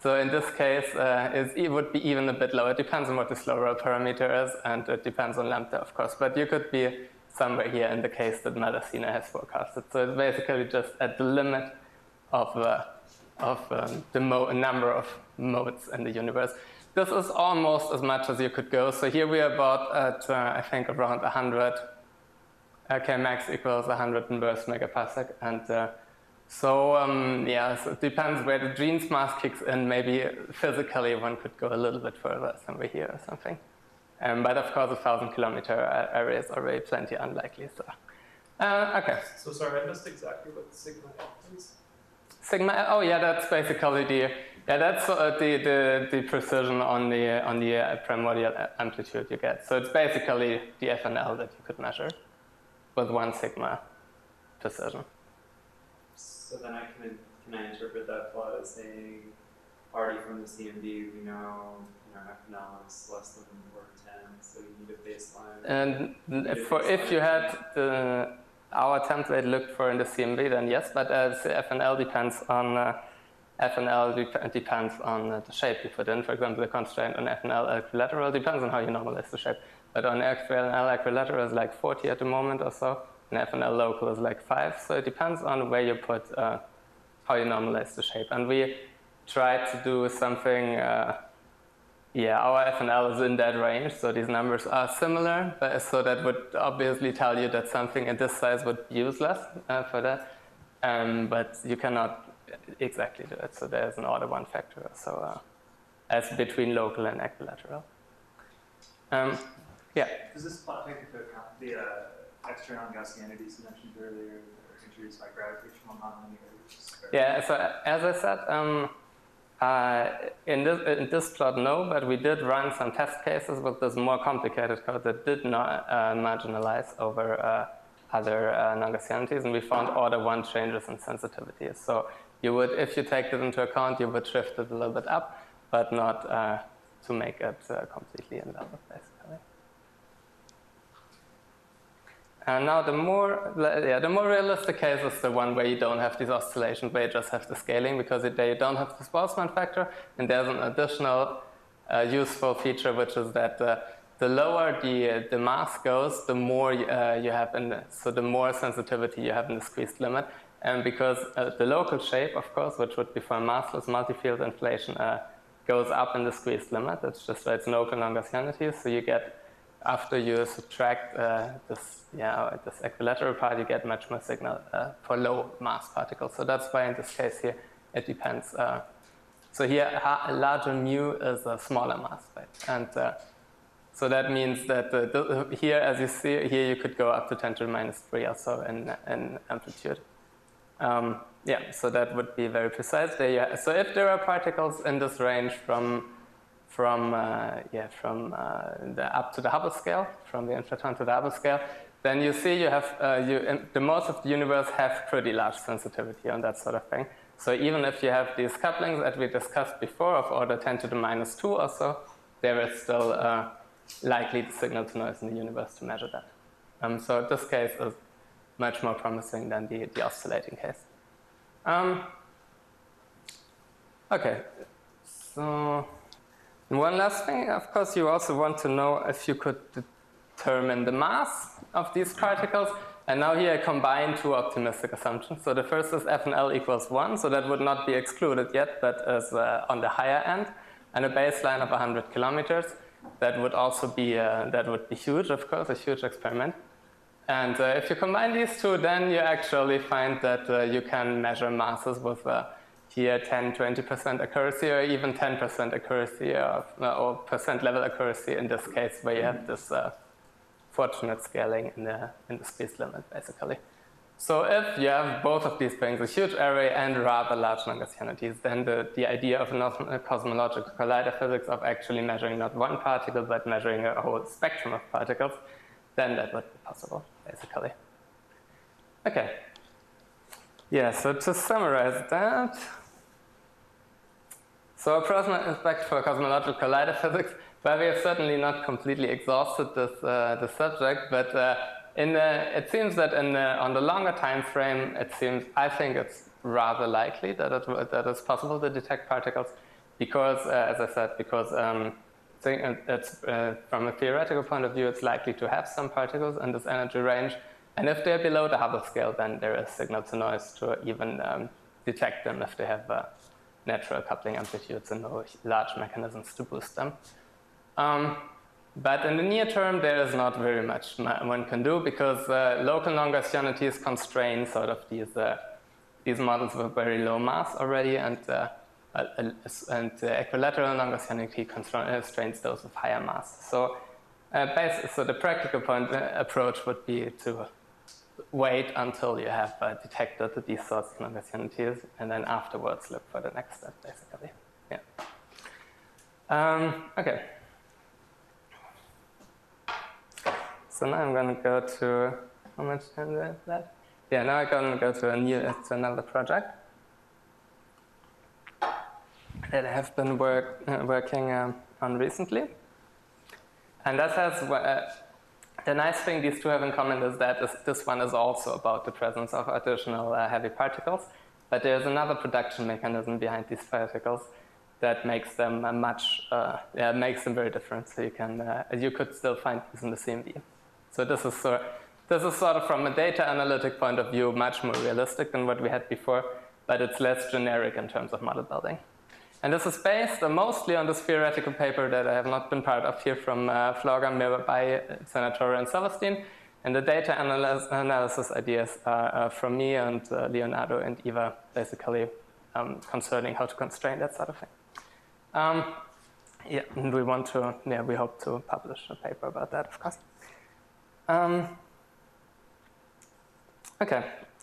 So in this case, it would be even a bit lower. It depends on what the slow roll parameter is, and it depends on lambda, of course. But you could be somewhere here in the case that Madassina has forecasted. So it's basically just at the limit of the number of modes in the universe. This is almost as much as you could go. So here we are about at, I think, around 100. K max equals 100 inverse megaparsec. And so it depends where the Jeans mass kicks in. Maybe physically one could go a little bit further, somewhere here or something. But of course, 1,000-kilometer area is already plenty unlikely. So, okay. So sorry, I missed exactly what sigma is. Sigma. Oh yeah, that's basically that's the precision on the primordial amplitude you get. So it's basically the FNL that you could measure with 1 sigma precision. So then can I interpret that plot as saying already from the CMD we know FNL is less than or 10, so you need a baseline. And if you had our template looked for in the CMD, then yes, but the FNL depends on depends on the shape you put in. For example, the constraint on FNL equilateral depends on how you normalize the shape. But on FNL equilateral is like 40 at the moment or so, and FNL local is like 5. So it depends on where you put how you normalize the shape. And we tried to do something. Our FNL is in that range, so these numbers are similar. But so that would obviously tell you that something in this size would be useless for that. But you cannot exactly do it. So there's an order 1 factor. So as between local and equilateral. Does this plot take into account the external Gaussianities you mentioned earlier that are introduced by gravitational nonlinearity? Yeah, so as I said, in this plot, no, but we did run some test cases with this more complicated code that did not marginalize over other non-Gaussianities, and we found order 1 changes in sensitivity. So you would, if you take this into account, you would shift it a little bit up, but not to make it completely invalid, basically. And now the more realistic case is the one where you don't have these oscillations, where you just have the scaling, because there you don't have this Boltzmann factor, and there's an additional useful feature, which is that the lower the mass goes, the more you have so the more sensitivity you have in the squeezed limit. And because the local shape, of course, which would be for massless multi-field inflation, goes up in the squeezed limit. That's just why it's local non-Gaussianities. So you get, after you subtract this equilateral part, you get much more signal for low mass particles. So that's why in this case here, it depends. So here, a larger mu is a smaller mass, right? And so that means that here, as you see, here you could go up to 10 to the minus 3 or so in amplitude. So that would be very precise. So if there are particles in this range from the up to the Hubble scale, from the inflaton to the Hubble scale, then you see you have the most of the universe have pretty large sensitivity on that sort of thing. So even if you have these couplings that we discussed before of order 10 to the minus 2 or so, there is still likely the signal to noise in the universe to measure that. So this case is much more promising than the oscillating case. Okay, so one last thing, of course, you also want to know if you could determine the mass of these particles. And now here I combine 2 optimistic assumptions. So the first is FNL equals 1, so that would not be excluded yet, but is on the higher end, and a baseline of 100 kilometers. That would also be huge, of course, a huge experiment. And if you combine these 2, then you actually find that you can measure masses with here 10-20% accuracy, or even 10% accuracy, or percent level accuracy in this case, where you have this fortunate scaling in the squeeze limit, basically. So if you have both of these things, a huge array and rather large non-Gaussianities, then the idea of a cosmological collider physics of actually measuring not one particle, but measuring a whole spectrum of particles, then that would be possible, basically. Okay. Yeah, so to summarize that, so approximate impact for cosmological collider physics, well, we have certainly not completely exhausted this subject, but it seems that on the longer time frame, I think it's rather likely that it's possible to detect particles. because, as I said, because it's, from a theoretical point of view, it's likely to have some particles in this energy range. And if they're below the Hubble scale, then there is signal to noise to even detect them if they have natural coupling amplitudes and no large mechanisms to boost them. But in the near term, there is not very much one can do because local non-Gaussianities constrain sort of these models with very low mass already, and equilateral non-Gaussianity constrains those with higher mass. So, so the practical approach would be to wait until you have detected these sorts of non-Gaussianities, and then afterwards look for the next step, basically. Yeah. Okay. So now I'm going to go to, how much time do I have left? Yeah, now I'm going to go to another project that I have been working on recently. And that has, the nice thing these two have in common is that this one is also about the presence of additional heavy particles, but there's another production mechanism behind these particles that makes them makes them very different. So you could still find these in the CMB. So this is sort of from a data analytic point of view much more realistic than what we had before, but it's less generic in terms of model building. And this is based mostly on this theoretical paper that I have not been part of here from Florga by Senatore and Silverstein. And the data analysis ideas are from me and Leonardo and Eva, basically concerning how to constrain that sort of thing. Yeah, and we hope to publish a paper about that, of course. Okay.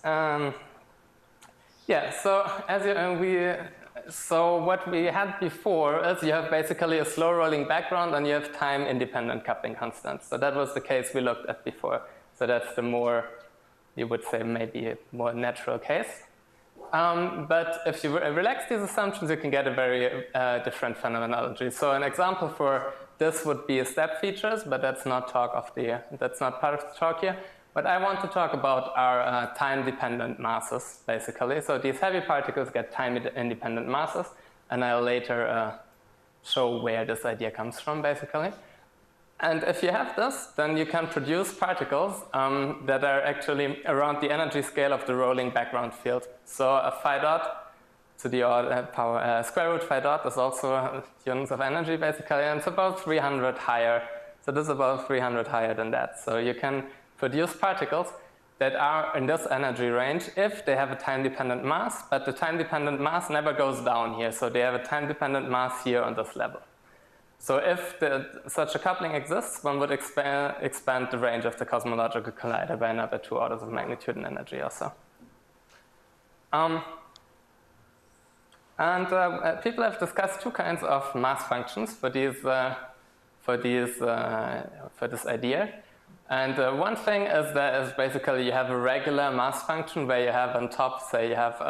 Yeah. So so what we had before is you have basically a slow rolling background and you have time independent coupling constants. So that was the case we looked at before. So that's the more, you would say, maybe a more natural case. But if you relax these assumptions, you can get a very different phenomenology. So an example for this would be step features, but that's not part of the talk here. What I want to talk about are time-dependent masses, basically. So these heavy particles get time-independent masses, and I'll later show where this idea comes from, basically. And if you have this, then you can produce particles that are actually around the energy scale of the rolling background field. So a phi dot to the power square root phi dot is also units of energy, basically, and it's about 300 higher. So this is about 300 higher than that. So you can produce particles that are in this energy range if they have a time-dependent mass, but the time-dependent mass never goes down here. So they have a time-dependent mass here on this level. So if such a coupling exists, one would expand the range of the cosmological collider by another 2 orders of magnitude in energy or so. People have discussed 2 kinds of mass functions for this idea. And one thing is basically you have a regular mass function where you have on top, say you have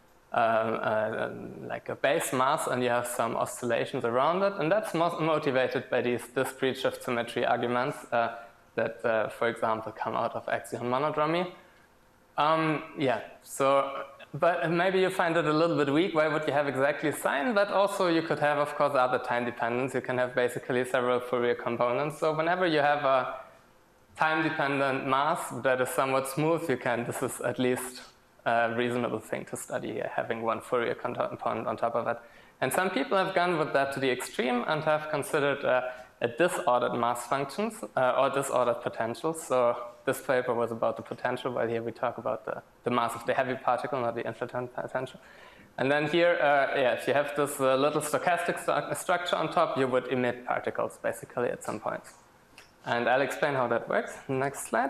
like a base mass and you have some oscillations around it, and that's motivated by these discrete shift symmetry arguments that, for example, come out of axion monodromy. Yeah, so, but maybe you find it a little bit weak. Why would you have exactly sign? But also you could have, of course, other time dependence. You can have basically several Fourier components. So whenever you have a time-dependent mass that is somewhat smooth, this is at least a reasonable thing to study, having one Fourier component on top of it. And some people have gone with that to the extreme and have considered a disordered mass functions or disordered potentials. So this paper was about the potential, while here we talk about the mass of the heavy particle, not the inflaton potential. And then here, if you have this little stochastic structure on top, you would emit particles, basically, at some point. And I'll explain how that works. Next slide.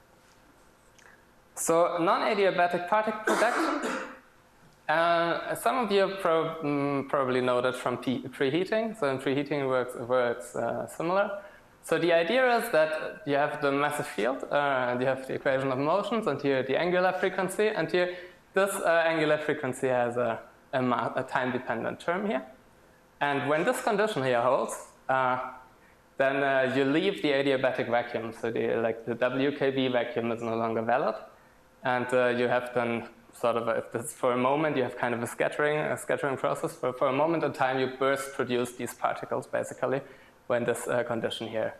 So non-adiabatic particle production. Some of you probably know that from preheating. So in preheating works similar. So the idea is that you have the massive field, and you have the equation of motions, and here the angular frequency, and here this angular frequency has a time-dependent term here. And when this condition here holds, then you leave the adiabatic vacuum. So the WKB vacuum is no longer valid. And you have then sort of, if this for a moment you have kind of a scattering process, for a moment in time you burst produce these particles basically when this condition here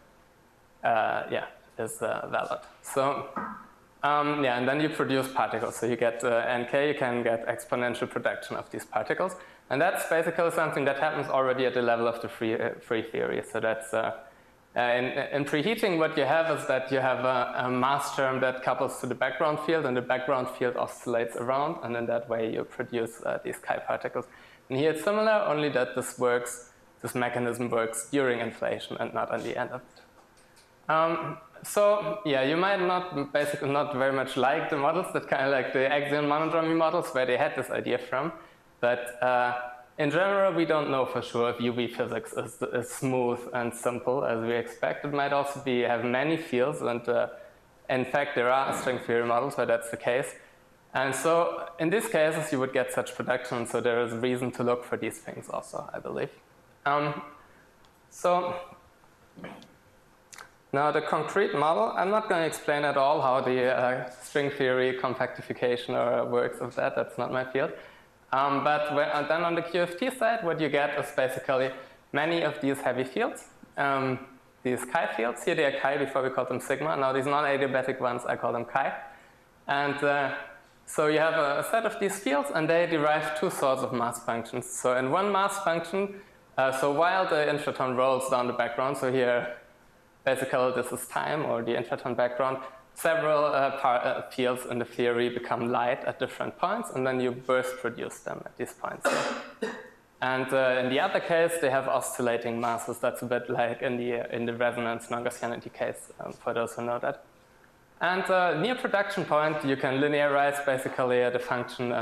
is valid. So and then you produce particles. So you get NK, you can get exponential production of these particles. And that's basically something that happens already at the level of the free theory. So that's in preheating, what you have is that you have a mass term that couples to the background field, and the background field oscillates around, and in that way you produce these chi particles. And here it's similar, only that this mechanism works during inflation and not at the end of it. So yeah, you might not very much like the models that kind of like the axion monodromy models where they had this idea from, but in general we don't know for sure if UV physics is as smooth and simple as we expect. It might also have many fields, and in fact there are string theory models where that's the case. And so in these cases you would get such production, so there is reason to look for these things also, I believe. Now the concrete model, I'm not going to explain at all how the string theory compactification works of that, that's not my field. But then on the QFT side, what you get is basically many of these heavy fields, these chi fields. Here they are chi, before we called them sigma. Now these non-adiabatic ones, I call them chi. And so you have a set of these fields, and they derive two sorts of mass functions. So in one mass function, so while the inflaton rolls down the background, so here basically this is time, or the inflaton background, several fields in the theory become light at different points, and then you burst produce them at these points. And in the other case, they have oscillating masses. That's a bit like in the resonance non-Gaussianity case, for those who know that. And near production point, you can linearize basically the function,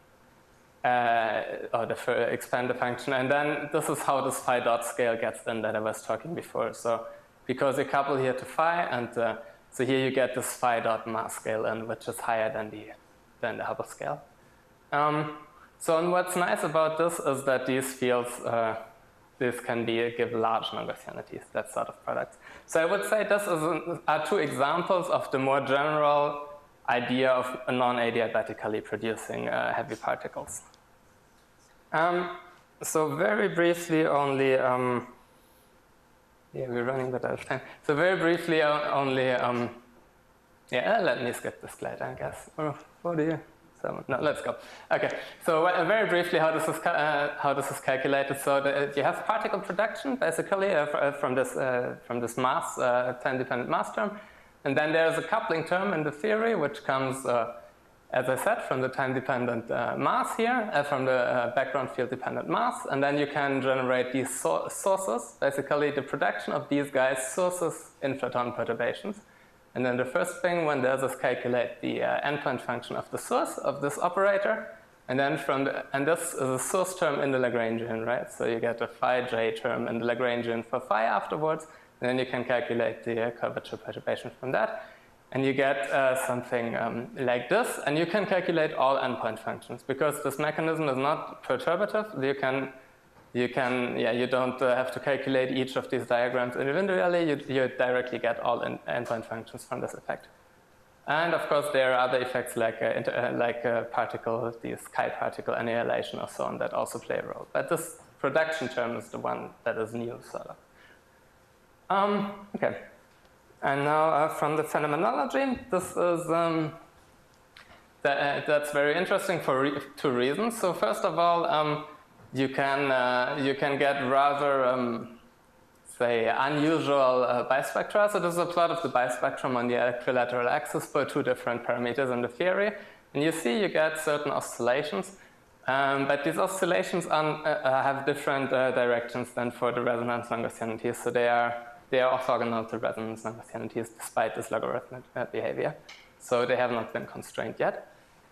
or expand the function, and then this is how this phi dot scale gets in that I was talking before. So because you couple here to phi, and so here you get this phi dot mass scale in, which is higher than the Hubble scale. So and what's nice about this is that these fields, this can give large non-Gaussianities, that sort of product. So I would say this are two examples of the more general idea of non-adiabatically producing heavy particles. So very briefly only, yeah, we're running a bit out of time. So very briefly only, let me skip this slide, I guess. Or what do you? No, let's go. Okay, so very briefly how this is calculated. So you have particle production, basically, from this mass, time-dependent mass term. And then there's a coupling term in the theory, which comes, as I said, from the time-dependent mass here, from the background field-dependent mass. And then you can generate these sources. Basically, the production of these guys sources inflaton perturbations. And then the first thing one does is calculate the endpoint function of the source of this operator. And then and this is a source term in the Lagrangian, right? So you get a phi j term in the Lagrangian for phi afterwards. And then you can calculate the curvature perturbation from that. And you get something like this. And you you all endpoint functions. Because this mechanism is not perturbative, you don't have to calculate each of these diagrams individually. You directly get all endpoint functions from this effect. And of course, there are other effects like these chi particle annihilation or so on that also play a role. But this production term is the one that is new, sort of. Okay. And now from the phenomenology, this is that's very interesting for two reasons. So first of all, you can get rather, say, unusual bispectra. So this is a plot of the bispectrum on the equilateral axis for two different parameters in the theory. And you see you get certain oscillations. But these oscillations have different directions than for the resonance non-Gaussianities. So they are orthogonal to resonance non-Gaussianities despite this logarithmic behavior. So they have not been constrained yet.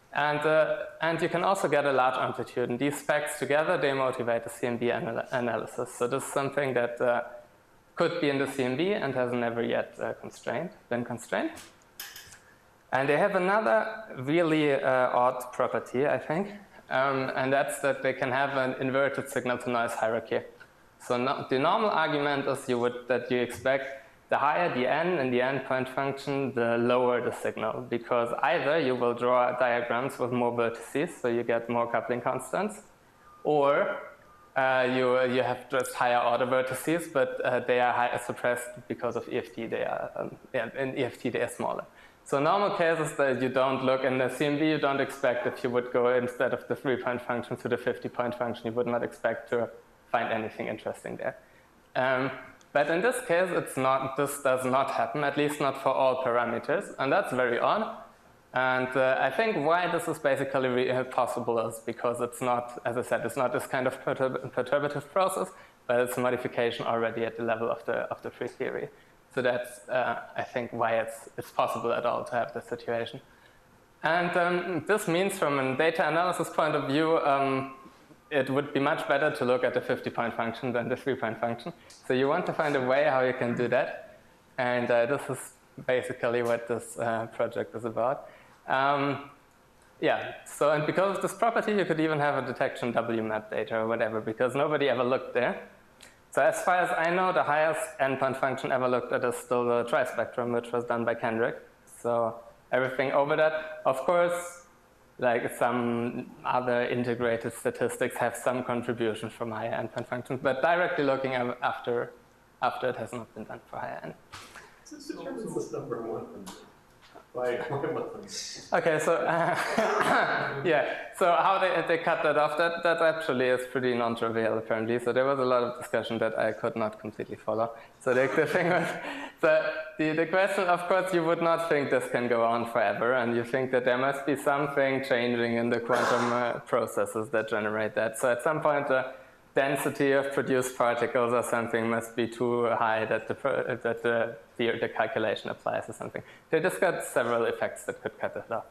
And you can also get a large amplitude, and these specs together, they motivate the CMB analysis. So this is something that could be in the CMB and has never yet been constrained. And they have another really odd property, I think, and that's that they can have an inverted signal-to-noise hierarchy. So the normal argument is that you expect the higher the n in the endpoint function, the lower the signal, because either you will draw diagrams with more vertices, so you get more coupling constants, or you have just higher order vertices, but they are suppressed because of EFT. They are in EFT they are smaller. So normal cases that you don't look in the CMB, you don't expect if you would go instead of the 3-point function to the 50-point function, you would not expect to find anything interesting there. But in this case, this does not happen, at least not for all parameters, and that's very odd. And I think why this is basically possible is because it's not, as I said, it's not this kind of perturbative process, but it's a modification already at the level of the free theory. So that's, I think, why it's possible at all to have this situation. And this means from a data analysis point of view, it would be much better to look at the 50-point function than the 3-point function. So you want to find a way how you can do that. And this is basically what this project is about. Yeah, so and because of this property, you could even have a detection WMAP data or whatever, because nobody ever looked there. So as far as I know, the highest endpoint function ever looked at is still the trispectrum, which was done by Kendrick. So everything over that, of course, like some other integrated statistics have some contribution from higher endpoint functions, but directly looking after it has not been done for higher end. So this determines this number 100. Why 100? Okay, so yeah, so how they cut that off, that actually is pretty non-trivial apparently. So there was a lot of discussion that I could not completely follow. So the thing was, the question, of course, you would not think this can go on forever, and you think that there must be something changing in the quantum processes that generate that. So at some point, the density of produced particles or something must be too high that the calculation applies or something. They just got several effects that could cut it off,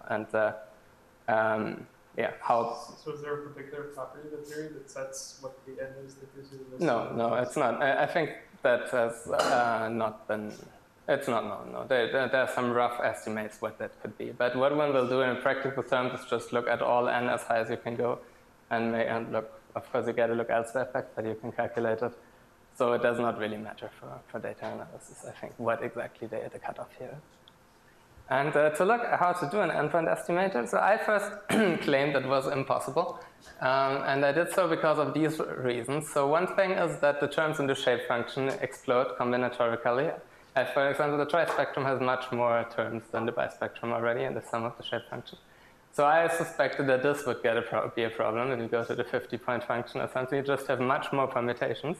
and yeah, how. So is there a particular property of the theory that sets what the end is that gives you the most? No, it's not. I think that has not been. It's not known. No, there are some rough estimates what that could be, but what one will do in practical terms is just look at all n as high as you can go, and look. Of course, you get a look elsewhere effect, but you can calculate it. So it does not really matter for data analysis, I think, what exactly the cutoff here is. And to look at how to do an endpoint estimator, so I first claimed it was impossible. And I did so because of these reasons. So one thing is that the terms in the shape function explode combinatorically. For example, the trispectrum has much more terms than the bispectrum already in the sum of the shape function. So I suspected that this would be a problem if you go to the 50-point function or something. You just have much more permutations.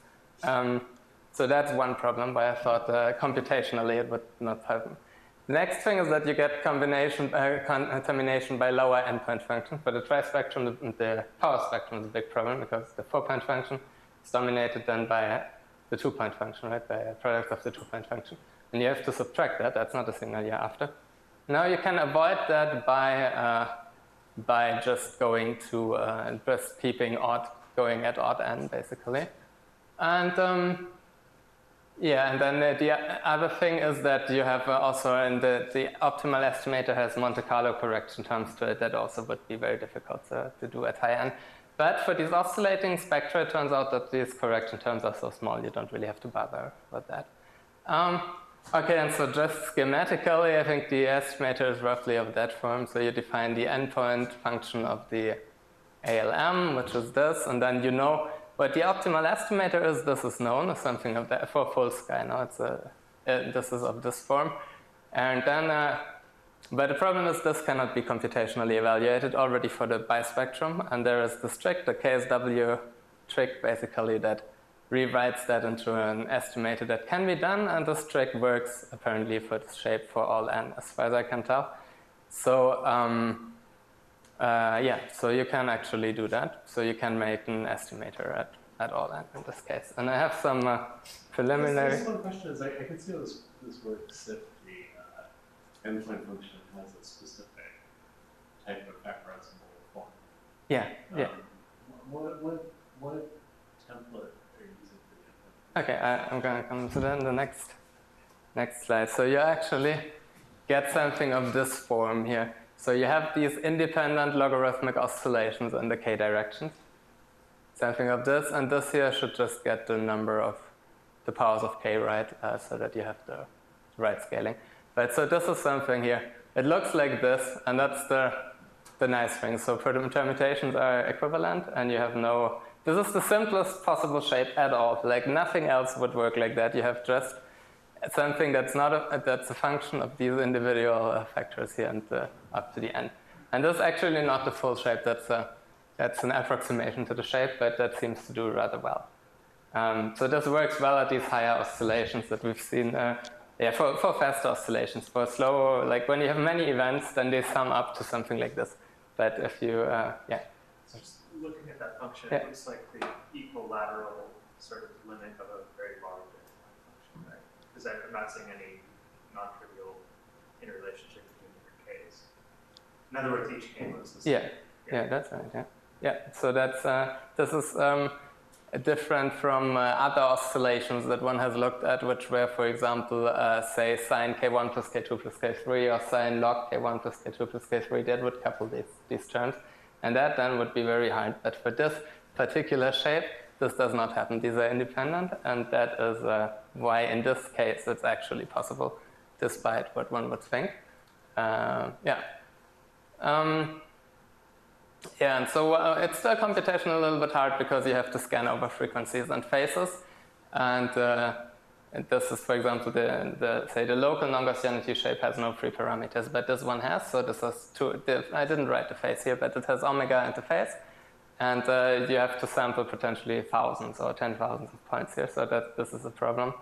So that's one problem, why I thought computationally it would not happen. The next thing is that you get termination by lower endpoint functions. For the trispectrum, the power spectrum is a big problem because the 4-point function is dominated then by the 2-point function, right? By a product of the 2-point function. And you have to subtract that. That's not a signal you're after. Now you can avoid that by just going to just keeping going at odd n basically, and yeah, and then the other thing is that you have also in the optimal estimator has Monte Carlo correction terms to it that also would be very difficult to do at high n. But for these oscillating spectra, it turns out that these correction terms are so small you don't really have to bother with that. Okay, and so just schematically, I think the estimator is roughly of that form. So you define the endpoint function of the ALM, which is this, and then you know what the optimal estimator is. This is known as something of that for full sky. Now this is of this form, and then. But the problem is this cannot be computationally evaluated already for the bispectrum, and there is this trick, the KSW trick, basically that rewrites that into an estimator that can be done, and this trick works apparently for the shape for all n, as far as I can tell. So yeah, so you can actually do that. So you can make an estimator at all n in this case. And I have some preliminary. This one question is, I can see how this works if the endpoint function has a specific type of factorizable form. Yeah, yeah. What template? Okay, I'm going to come to that in the next slide. So you actually get something of this form here. So you have these independent logarithmic oscillations in the k directions. Something of this, and this here should just get the number of the powers of k, right, so that you have the right scaling. But so this is something here. It looks like this, and that's the nice thing. So permutations are equivalent, and you have no. This is the simplest possible shape at all. Like nothing else would work like that. You have just something that's not that's a function of these individual factors here and up to the end. And this is actually not the full shape. That's an approximation to the shape, but that seems to do rather well. So this works well at these higher oscillations that we've seen. For faster oscillations. For slower, like when you have many events, then they sum up to something like this. But if you, Just looking at that function, Yeah. it looks like the equilateral sort of limit of a very large function, right? Because I'm not seeing any non-trivial interrelationship between different k's. In other words, each k looks the same. yeah, that's right. Yeah. So that's this is different from other oscillations that one has looked at, which were, for example, say sine k1 plus k2 plus k3, or sine log k1 plus k2 plus k3. That would couple these terms, and that then would be very hard. But for this particular shape, this does not happen. These are independent, and that is why in this case it's actually possible, despite what one would think. And so it's still computation a little bit hard because you have to scan over frequencies and phases. And this is, for example, say the local non-Gaussianity shape has no free parameters, but this one has. So this is I didn't write the phase here, but it has omega and the phase. And you have to sample potentially thousands or 10,000 of points here, so that this is a problem.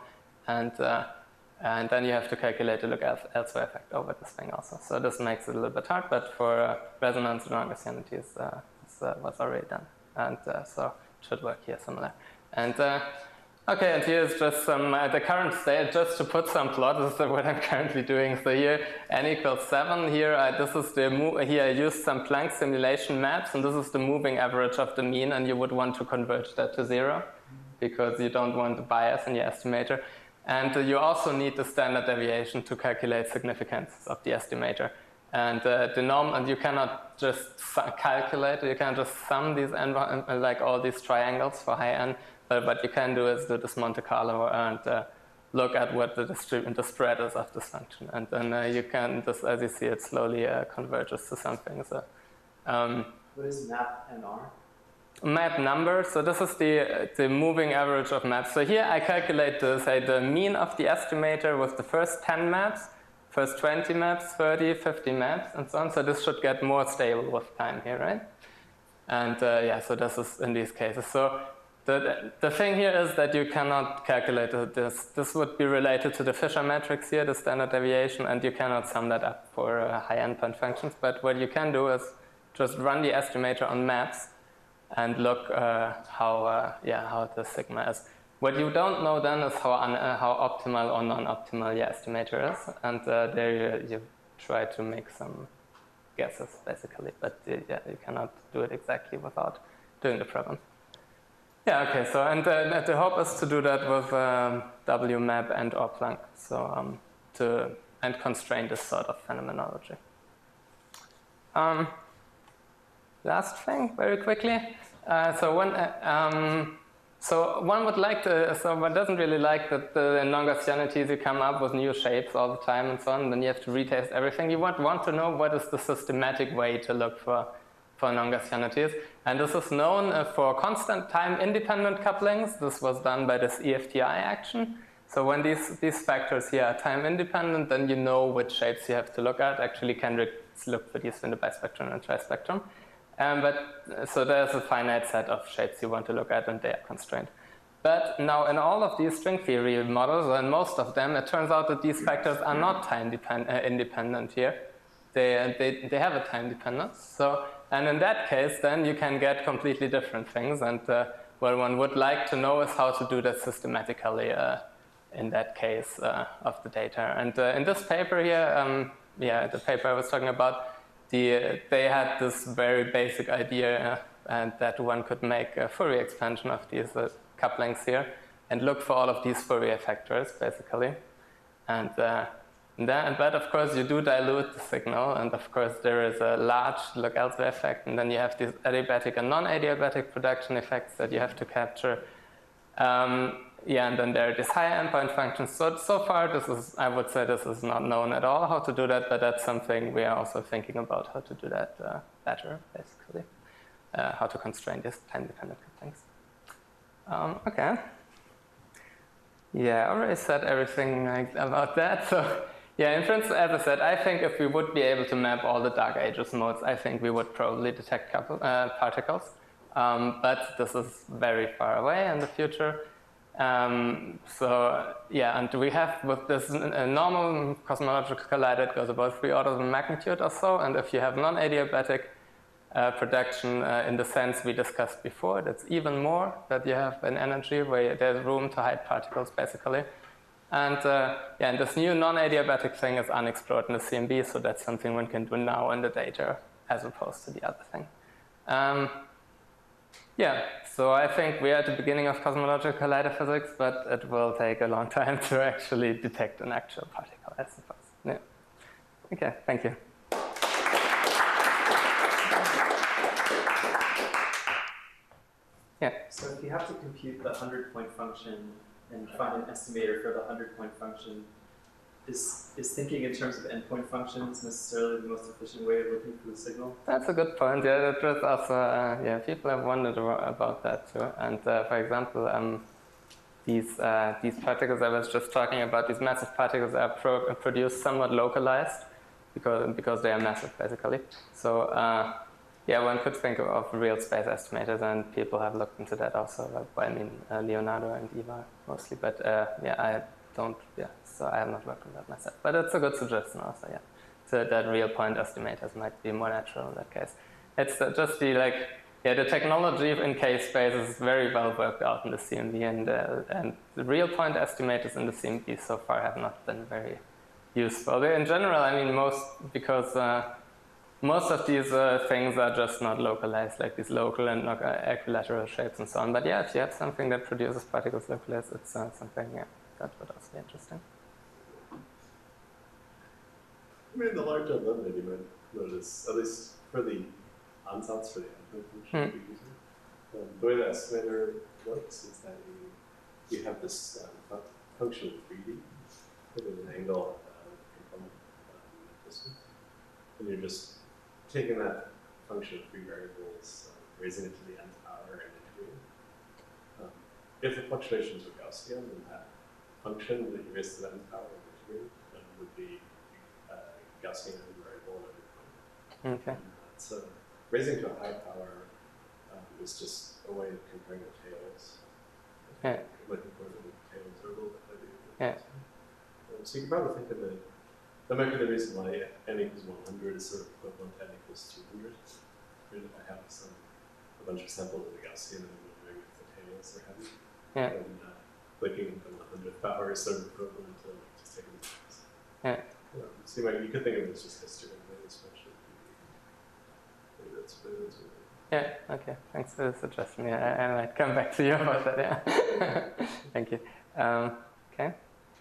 And then you have to calculate the look-elsewhere effect over this thing also. So this makes it a little bit hard, but for resonance non-Gaussianities, this was already done. And so it should work here similar. And okay, and here's just some, the current state, just to put some plot, this is what I'm currently doing. So here, n equals 7. Here, this is here I used some Planck simulation maps, and this is the moving average of the mean, and you would want to converge that to 0, because you don't want the bias in your estimator. And you also need the standard deviation to calculate significance of the estimator. And the norm, and you cannot just calculate, you can't just sum these n, like all these triangles for high n, but what you can do is do this Monte Carlo and look at what the spread is of this function. And then you can, just as you see, it slowly converges to something. So, what is map NR? Map number, so this is the moving average of maps. So here I calculate the mean of the estimator with the first 10 maps, first 20 maps, 30, 50 maps, and so on. So this should get more stable with time here, right? And so this is in these cases. So the thing here is that you cannot calculate this. This would be related to the Fisher matrix here, the standard deviation, and you cannot sum that up for high endpoint functions. But what you can do is just run the estimator on maps and look how the sigma is. What you don't know then is how optimal or non-optimal your estimator is, and there you try to make some guesses basically, but you cannot do it exactly without doing the problem. Yeah, okay. So and the hope is to do that with WMAP and or Planck, so and constrain this sort of phenomenology. Last thing, very quickly. So one would like to, so one doesn't really like that the non-Gaussianities, you come up with new shapes all the time and so on, then you have to retest everything. You want to know what is the systematic way to look for non-Gaussianities. And this is known for constant time-independent couplings. This was done by this EFTI action. So when these factors here are time-independent, then you know which shapes you have to look at. Actually, Kendrick looked for these in the bispectrum and trispectrum. So there's a finite set of shapes you want to look at, and they are constrained. But now in all of these string theory models, or in most of them, it turns out that these factors are not time independent here. They have a time dependence. So, and in that case, then you can get completely different things. And what one would like to know is how to do that systematically in that case of the data. And in this paper here, the paper I was talking about, they had this very basic idea and that one could make a Fourier expansion of these couplings here and look for all of these Fourier factors, basically. And but of course you do dilute the signal, and of course there is a large look-elsewhere effect, and then you have these adiabatic and non-adiabatic production effects that you have to capture. yeah, and then there are these higher endpoint functions. So far, I would say this is not known at all how to do that, but that's something we are also thinking about how to do that better, basically. How to constrain these time-dependent things. Okay. Yeah, I already said everything about that. So, yeah, in principle, as I said, I think if we would be able to map all the dark ages modes, I think we would probably detect particles. But this is very far away in the future. So, yeah, and we have with this normal cosmological collider, it goes about 3 orders of magnitude or so. And if you have non-adiabatic production in the sense we discussed before, that's even more, that you have an energy where there's room to hide particles, basically. And yeah, and this new non-adiabatic thing is unexplored in the CMB, so that's something one can do now in the data as opposed to the other thing. Yeah, so I think we are at the beginning of cosmological collider physics, but it will take a long time to actually detect an actual particle, I suppose. Yeah. Okay, thank you. Yeah. So if you have to compute the 100-point function and find an estimator for the 100-point function, is thinking in terms of endpoint functions necessarily the most efficient way of looking for the signal? That's a good point. Yeah, that was also, yeah, people have wondered about that too. And for example, these particles I was just talking about, these massive particles are produced somewhat localized because they are massive, basically. So yeah, one could think of real space estimators, and people have looked into that also. I mean, Leonardo and Eva mostly, but yeah, I don't. Yeah, so I have not worked on that myself. But it's a good suggestion also. Yeah, so that real point estimators might be more natural in that case. It's just the technology in K-space is very well worked out in the CMB, and the real point estimators in the CMB so far have not been very useful. In general, I mean, because most of these things are just not localized, like these local and equilateral shapes and so on. But yeah, if you have something that produces particles localized, it's something, yeah, that would also be interesting. I mean, the large unlimited, you might notice, at least for the ansatz for the endpoint function you're using, the way the estimator works is that you have this function of 3D with an angle component distance, and you're just taking that function of 3 variables, raising it to the nth power and integrating. If the fluctuations were Gaussian, then that function that you raise to the nth power and integrate would be Gaussian variable at every point. Okay. So raising to a high power is just a way of comparing the tails. Yeah. Looking for the tails are a little bit heavier. Yeah. So you can probably think of it. That might be the reason why n equals 100 is sort of equivalent to n equals 200. If I have a bunch of samples of the Gaussian and I'm wondering if the tails are heavy. Yeah. And looking at the 100th power is sort of equivalent to just taking the tails. Yeah. So you could think of it as just history, especially. Maybe that's really. Yeah, okay, thanks for the suggestion. Yeah, I might come back to you about that, yeah. Thank you. Okay.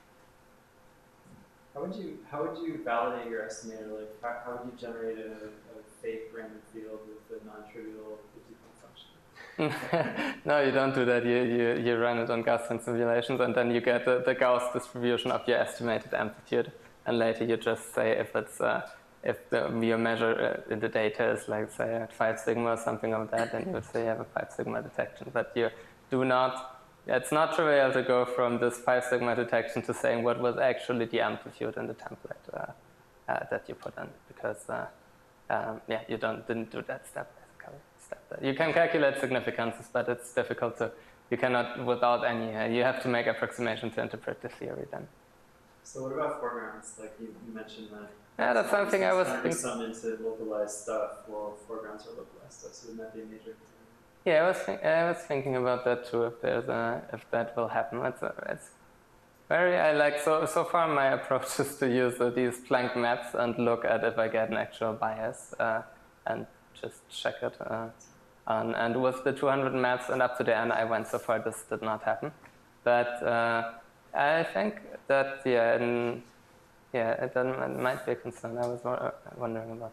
How would you validate your estimator? Like, how would you generate a fake random field with a non-trivial 50-point function? No, you don't do that. You run it on Gaussian simulations, and then you get the Gauss distribution of your estimated amplitude, and later you just say if it's your measure in the data is like, say, at 5 sigma or something like that, then you would say you have a 5 sigma detection. But you do not, it's not trivial to go from this 5 sigma detection to saying what was actually the amplitude in the template that you put in, because yeah, you didn't do that step, basically. You can calculate significances, but it's difficult to, you cannot without any, you have to make approximation to interpret the theory then. So what about foregrounds? Like you mentioned that. Yeah, that's something I was thinking. Some into localized stuff. Well, foregrounds are localized stuff, so wouldn't that be a major concern? Yeah, I was thinking about that too. If that will happen, it's very. I like so far. My approach is to use these Planck maps and look at if I get an actual bias and just check it. And with the 200 maps and up to the end, I went so far. This did not happen, but I think that it might be a concern. I was wondering about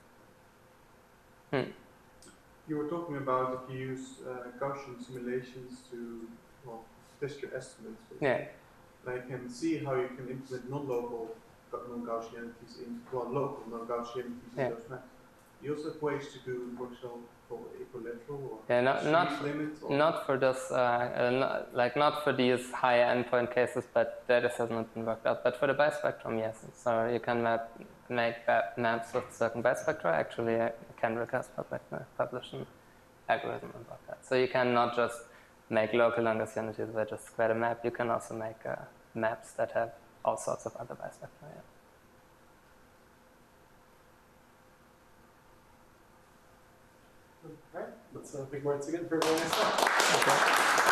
it. You were talking about if you use Gaussian simulations to test your estimates. Yeah. And I can see how you can implement non-local non-Gaussianities local non-Gaussianities in those maps. You also have ways to do, for example, equilateral or limits. Not for this, not for these higher endpoint cases, but that has not been worked out. But for the bispectrum, yes. So you can make maps with certain bispectra. Actually, Kendrick has published an algorithm about that. So you can not just make local non-Gaussianities by just square the map. You can also make maps that have all sorts of other bispectra. Yeah. All right, let's big words again for everyone.